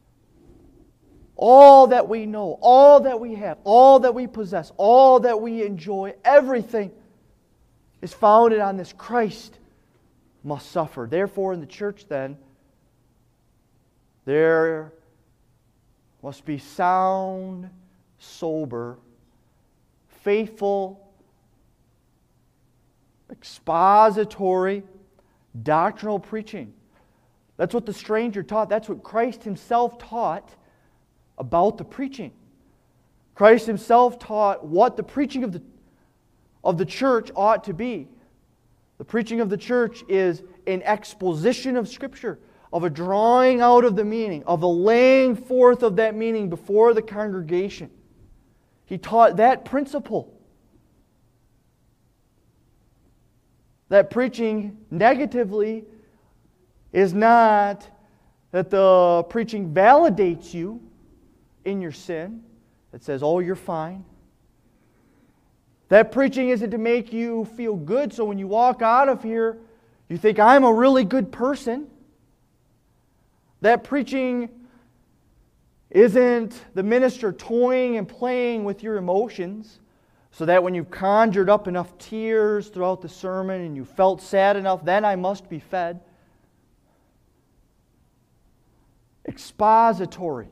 [SPEAKER 1] All that we know, all that we have, all that we possess, all that we enjoy, everything is founded on this Christ must suffer. Therefore, in the church then, there must be sound, sober, faithful, expository, doctrinal preaching. That's what the stranger taught. That's what Christ Himself taught about the preaching. Christ Himself taught what the preaching of the of the church ought to be. The preaching of the church is an exposition of Scripture, of a drawing out of the meaning, of a laying forth of that meaning before the congregation. He taught that principle. That preaching negatively is not that the preaching validates you in your sin. It says, oh, you're fine. That preaching isn't to make you feel good, so when you walk out of here, you think, I'm a really good person. That preaching isn't the minister toying and playing with your emotions, so that when you've conjured up enough tears throughout the sermon and you felt sad enough, then I must be fed. Expository,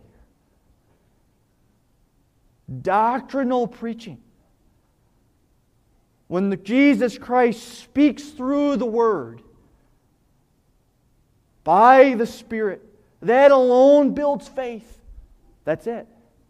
[SPEAKER 1] doctrinal preaching. When the Jesus Christ speaks through the Word, by the Spirit, that alone builds faith. That's it.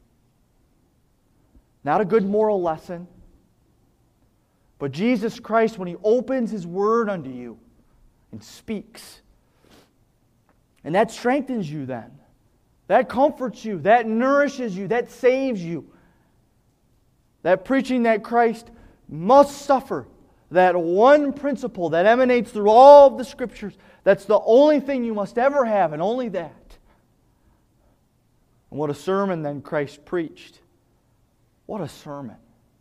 [SPEAKER 1] Not a good moral lesson. But Jesus Christ, when He opens His Word unto you and speaks, and that strengthens you then. That comforts you. That nourishes you. That saves you. That preaching that Christ must suffer. That one principle that emanates through all of the Scriptures. That's the only thing you must ever have, and only that. And what a sermon then Christ preached. What a sermon.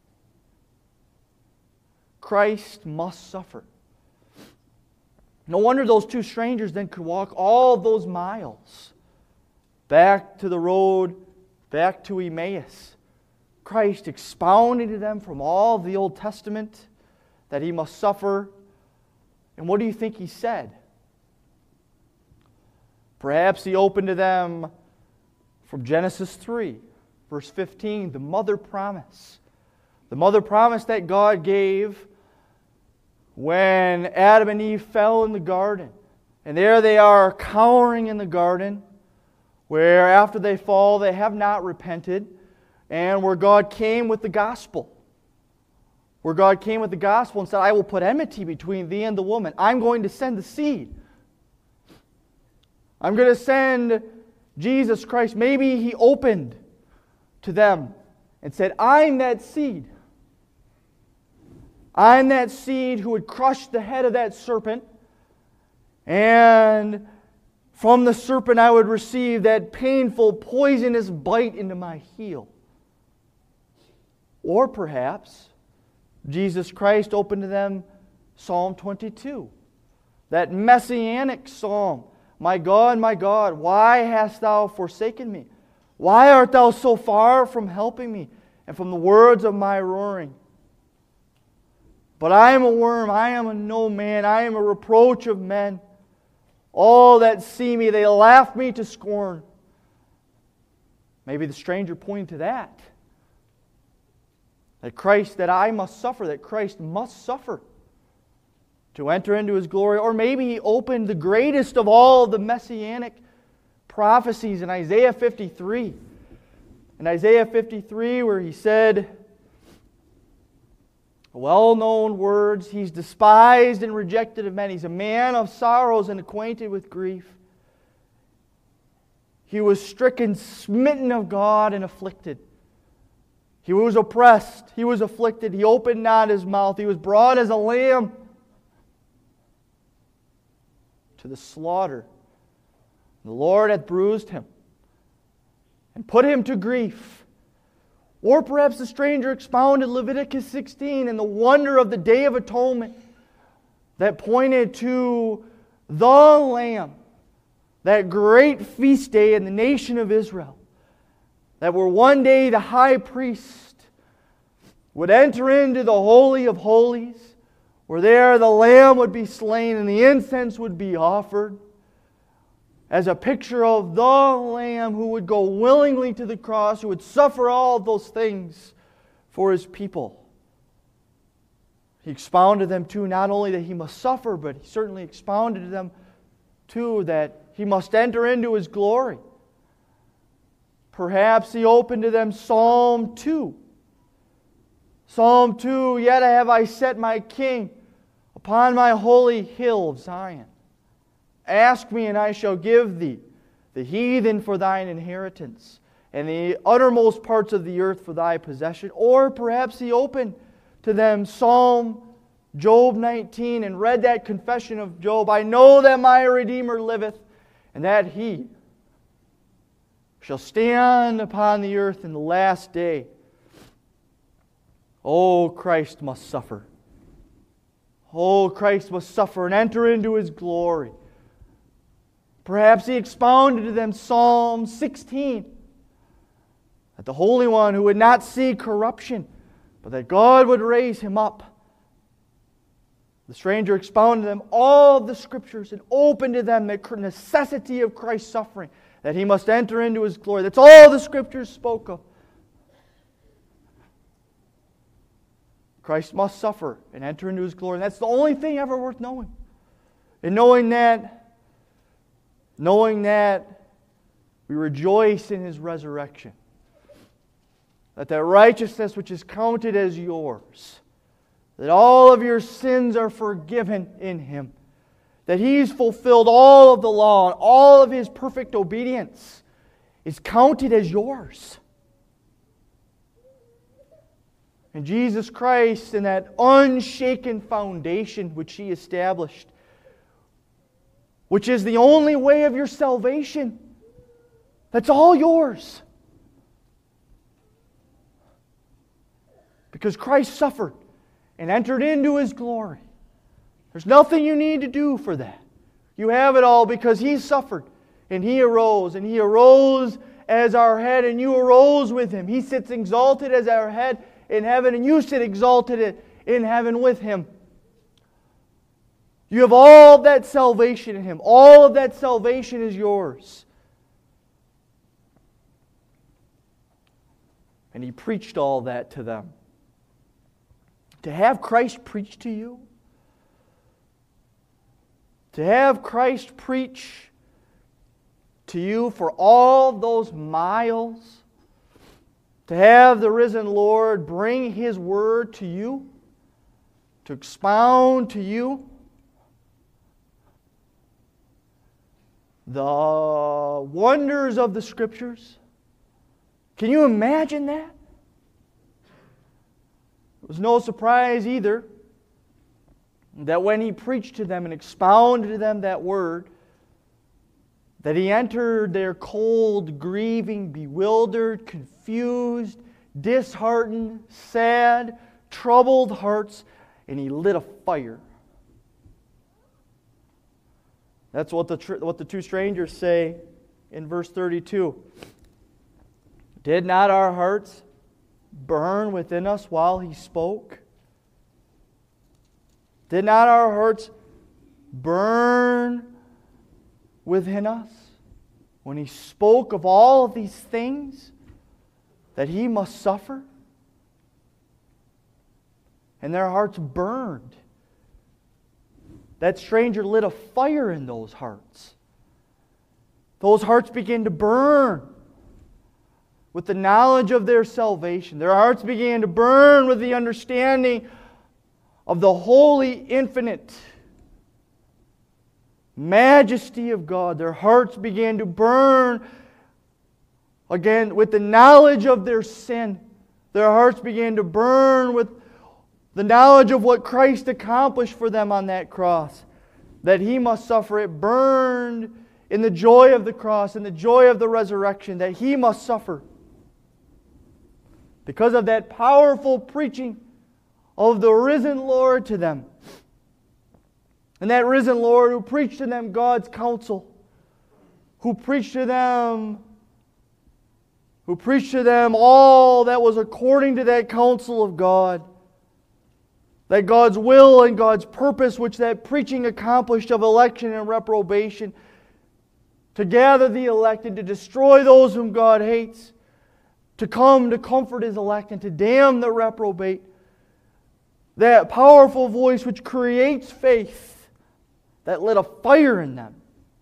[SPEAKER 1] Christ must suffer. No wonder those two strangers then could walk all those miles back to the road, back to Emmaus. Christ expounding to them from all of the Old Testament that He must suffer. And what do you think He said? Perhaps He opened to them from Genesis three, verse fifteen, the mother promise. The mother promise that God gave when Adam and Eve fell in the garden. And there they are cowering in the garden, where after they fall they have not repented, and where God came with the gospel. Where God came with the gospel and said, I will put enmity between thee and the woman. I'm going to send the seed. I'm going to send Jesus Christ. Maybe He opened to them and said, I'm that seed. I'm that seed who would crush the head of that serpent, and from the serpent I would receive that painful, poisonous bite into my heel. Or perhaps Jesus Christ opened to them Psalm twenty-two, that messianic psalm. My God, my God, why hast Thou forsaken me? Why art Thou so far from helping me and from the words of my roaring? But I am a worm, I am a no man, I am a reproach of men. All that see me, they laugh me to scorn. Maybe the stranger pointed to that. That Christ, that I must suffer, that Christ must suffer to enter into His glory. Or maybe He opened the greatest of all the messianic prophecies in Isaiah fifty-three. In Isaiah fifty-three, where He said, well-known words, He's despised and rejected of men. He's a man of sorrows and acquainted with grief. He was stricken, smitten of God, and afflicted. He was oppressed. He was afflicted. He opened not His mouth. He was brought as a lamb to the slaughter. The Lord hath bruised Him and put Him to grief. Or perhaps the stranger expounded Leviticus sixteen and the wonder of the Day of Atonement that pointed to the Lamb, that great feast day in the nation of Israel, that where one day the high priest would enter into the Holy of Holies, where there the lamb would be slain and the incense would be offered, as a picture of the Lamb who would go willingly to the cross, who would suffer all of those things for His people. He expounded them too, not only that He must suffer, but He certainly expounded to them too that He must enter into His glory. Perhaps He opened to them Psalm two, Psalm two, yet have I set my king upon my holy hill of Zion. Ask me, and I shall give thee the heathen for thine inheritance, and the uttermost parts of the earth for thy possession. Or perhaps he opened to them Psalm Job nineteen and read that confession of Job. I know that my Redeemer liveth, and that He shall stand upon the earth in the last day. Oh, Christ must suffer. Oh, Christ must suffer and enter into His glory. Perhaps he expounded to them Psalm sixteen, that the Holy One who would not see corruption, but that God would raise Him up. The stranger expounded to them all of the Scriptures and opened to them the necessity of Christ's suffering, that He must enter into His glory. That's all the Scriptures spoke of. Christ must suffer and enter into His glory. And that's the only thing ever worth knowing. And knowing that, knowing that we rejoice in His resurrection. That that righteousness which is counted as yours, that all of your sins are forgiven in Him, that He's fulfilled all of the law and all of His perfect obedience is counted as yours. And Jesus Christ, in that unshaken foundation which He established, which is the only way of your salvation, that's all yours. Because Christ suffered and entered into His glory. There's nothing you need to do for that. You have it all because He suffered and He arose. And He arose as our head and you arose with Him. He sits exalted as our head in heaven and you sit exalted in heaven with Him. You have all of that salvation in Him. All of that salvation is yours. And He preached all that to them. To have Christ preach to you, to have Christ preach to you for all those miles, to have the risen Lord bring His word to you, to expound to you the wonders of the Scriptures. Can you imagine that? It was no surprise either that when He preached to them and expounded to them that word, that He entered their cold, grieving, bewildered, confused, disheartened, sad, troubled hearts, and He lit a fire. That's what the, what the two strangers say in verse thirty-two. Did not our hearts burn within us while He spoke? Did not our hearts burn within us when He spoke of all of these things that He must suffer? And their hearts burned. That stranger lit a fire in those hearts. Those hearts began to burn with the knowledge of their salvation. Their hearts began to burn with the understanding of the holy, infinite majesty of God. Their hearts began to burn again with the knowledge of their sin. Their hearts began to burn with the knowledge of what Christ accomplished for them on that cross. That He must suffer. It burned in the joy of the cross, in the joy of the resurrection, that He must suffer. Because of that powerful preaching of the risen Lord to them. And that risen Lord who preached to them God's counsel. Who preached to them who preached to them all that was according to that counsel of God. That God's will and God's purpose, which that preaching accomplished of election and reprobation, to gather the elected, to destroy those whom God hates, to come to comfort His elect and to damn the reprobate. That powerful voice which creates faith, that lit a fire in them.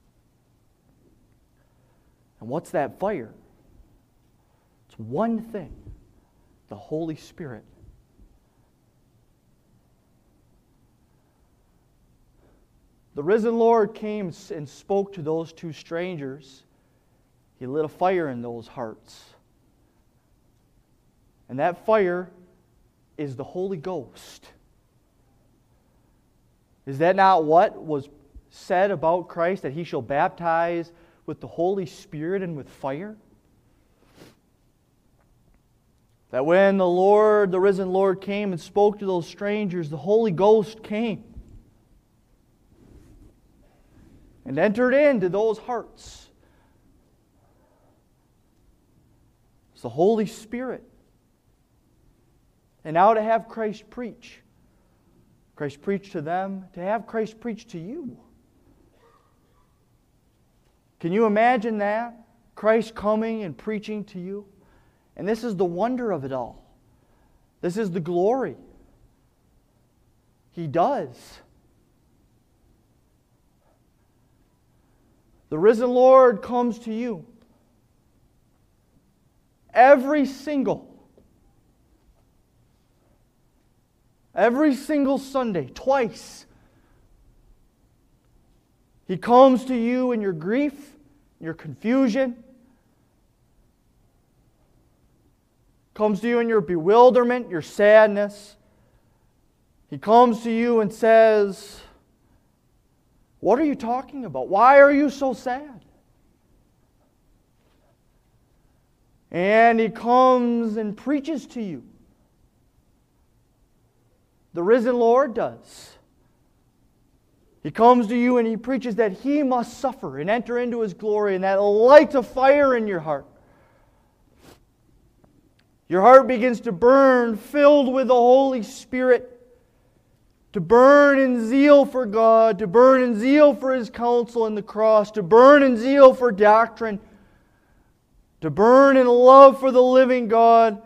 [SPEAKER 1] And what's that fire? It's one thing: the Holy Spirit. the risen Lord came and spoke to those two strangers, He lit a fire in those hearts. And that fire is the Holy Ghost. Is that not what was said about Christ, that He shall baptize with the Holy Spirit and with fire? That when the Lord, the risen Lord, came and spoke to those strangers, the Holy Ghost came and entered into those hearts. It's the Holy Spirit. And now to have Christ preach. Christ preach to them, to have Christ preach to you. Can you imagine that? Christ coming and preaching to you? And this is the wonder of it all. This is the glory. He does. The risen Lord comes to you every single Every single Sunday, twice. He comes to you in your grief, your confusion. Comes to you in your bewilderment, your sadness. He comes to you and says, "What are you talking about? Why are you so sad?" And He comes and preaches to you. The risen Lord does. He comes to you and He preaches that He must suffer and enter into His glory, and that lights a fire in your heart. Your heart begins to burn, filled with the Holy Spirit, to burn in zeal for God, to burn in zeal for His counsel and the cross, to burn in zeal for doctrine, to burn in love for the living God.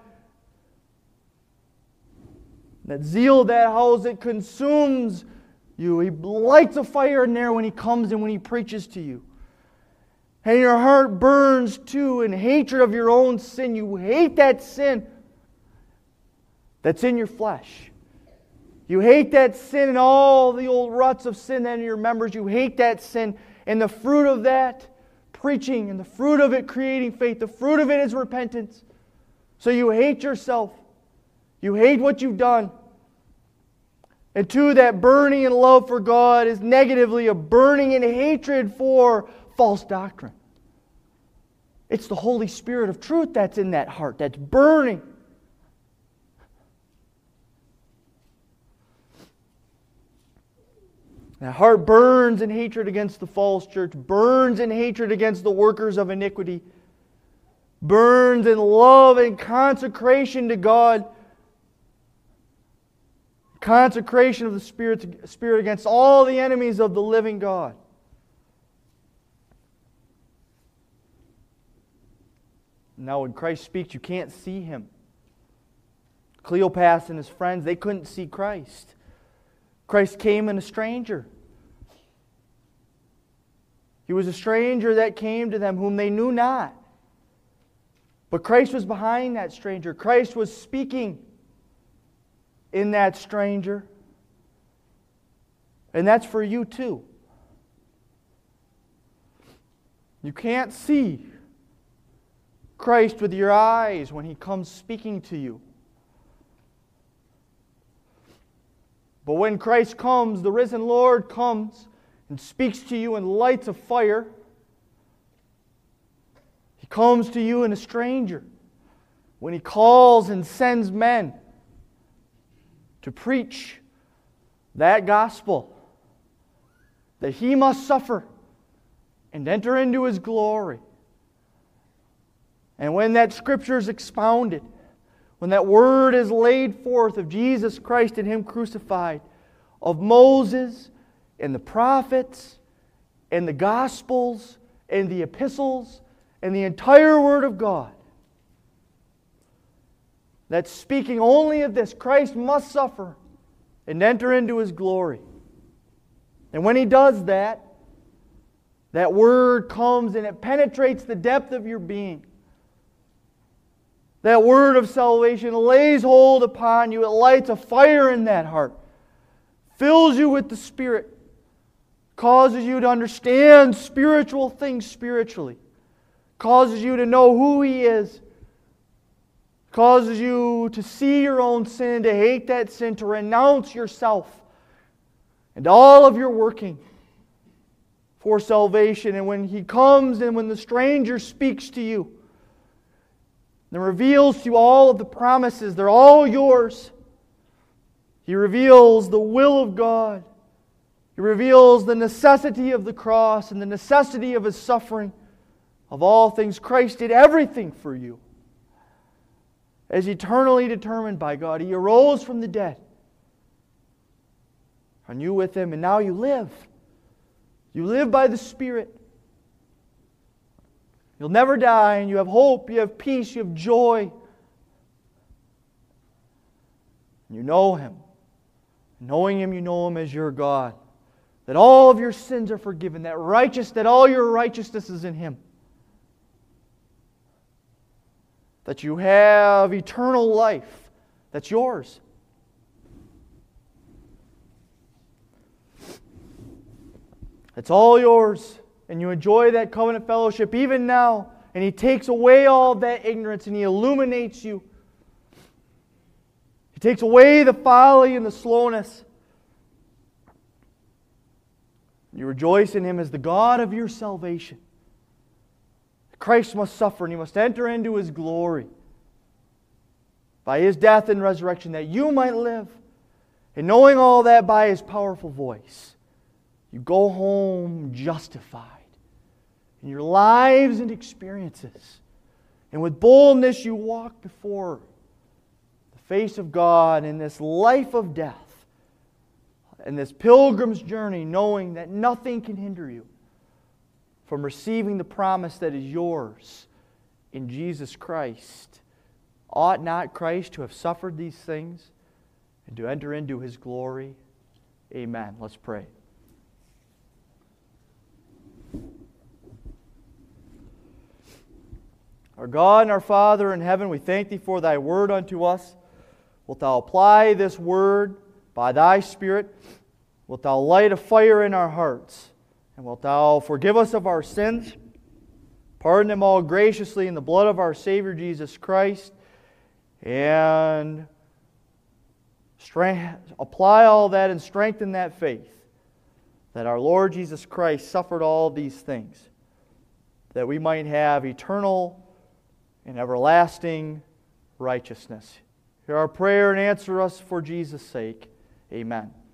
[SPEAKER 1] That zeal, that house, it consumes you. He lights a fire in there when He comes and when He preaches to you. And your heart burns too in hatred of your own sin. You hate that sin that's in your flesh. You hate that sin and all the old ruts of sin that in your members. You hate that sin. And the fruit of that preaching and the fruit of it creating faith, the fruit of it is repentance. So you hate yourself. You hate what you've done. And two, that burning in love for God is negatively a burning in hatred for false doctrine. It's the Holy Spirit of truth that's in that heart, that's burning. That heart burns in hatred against the false church, burns in hatred against the workers of iniquity, burns in love and consecration to God. Consecration of the Spirit, Spirit against all the enemies of the living God. Now when Christ speaks, you can't see Him. Cleopas and his friends, they couldn't see Christ. Christ came in a stranger. He was a stranger that came to them whom they knew not. But Christ was behind that stranger. Christ was speaking in that stranger. And that's for you too. You can't see Christ with your eyes when He comes speaking to you. But when Christ comes, the risen Lord comes and speaks to you in lights of fire. He comes to you in a stranger. When He calls and sends men to preach that gospel, that He must suffer and enter into His glory. And when that Scripture is expounded, when that word is laid forth of Jesus Christ and Him crucified, of Moses and the prophets and the Gospels and the epistles and the entire Word of God, that's speaking only of this: Christ must suffer and enter into His glory. And when He does that, that word comes and it penetrates the depth of your being. That word of salvation lays hold upon you. It lights a fire in that heart, fills you with the Spirit, causes you to understand spiritual things spiritually, causes you to know who He is, causes you to see your own sin, to hate that sin, to renounce yourself and all of your working for salvation. And when He comes and when the stranger speaks to you and reveals to you all of the promises, they're all yours. He reveals the will of God. He reveals the necessity of the cross and the necessity of His suffering. Of all things, Christ did everything for you. As eternally determined by God, He arose from the dead. And you with Him, and now you live. You live by the Spirit. You'll never die, and you have hope, you have peace, you have joy. You know Him. Knowing Him, you know Him as your God. That all of your sins are forgiven. That righteous, that all your righteousness is in Him. That you have eternal life that's yours. It's all yours. And you enjoy that covenant fellowship even now. And He takes away all of that ignorance and He illuminates you. He takes away the folly and the slowness. You rejoice in Him as the God of your salvation. Christ must suffer and He must enter into His glory by His death and resurrection that you might live. And knowing all that by His powerful voice, you go home justified in your lives and experiences. And with boldness you walk before the face of God in this life of death, in this pilgrim's journey, knowing that nothing can hinder you from receiving the promise that is yours in Jesus Christ. Ought not Christ to have suffered these things and to enter into His glory? Amen. Let's pray. Our God and our Father in heaven, we thank Thee for Thy word unto us. Wilt Thou apply this word by Thy Spirit? Wilt Thou light a fire in our hearts? And wilt Thou forgive us of our sins? Pardon them all graciously in the blood of our Savior Jesus Christ. And strength, apply all that and strengthen that faith. That our Lord Jesus Christ suffered all these things. That we might have eternal and everlasting righteousness. Hear our prayer and answer us for Jesus' sake. Amen.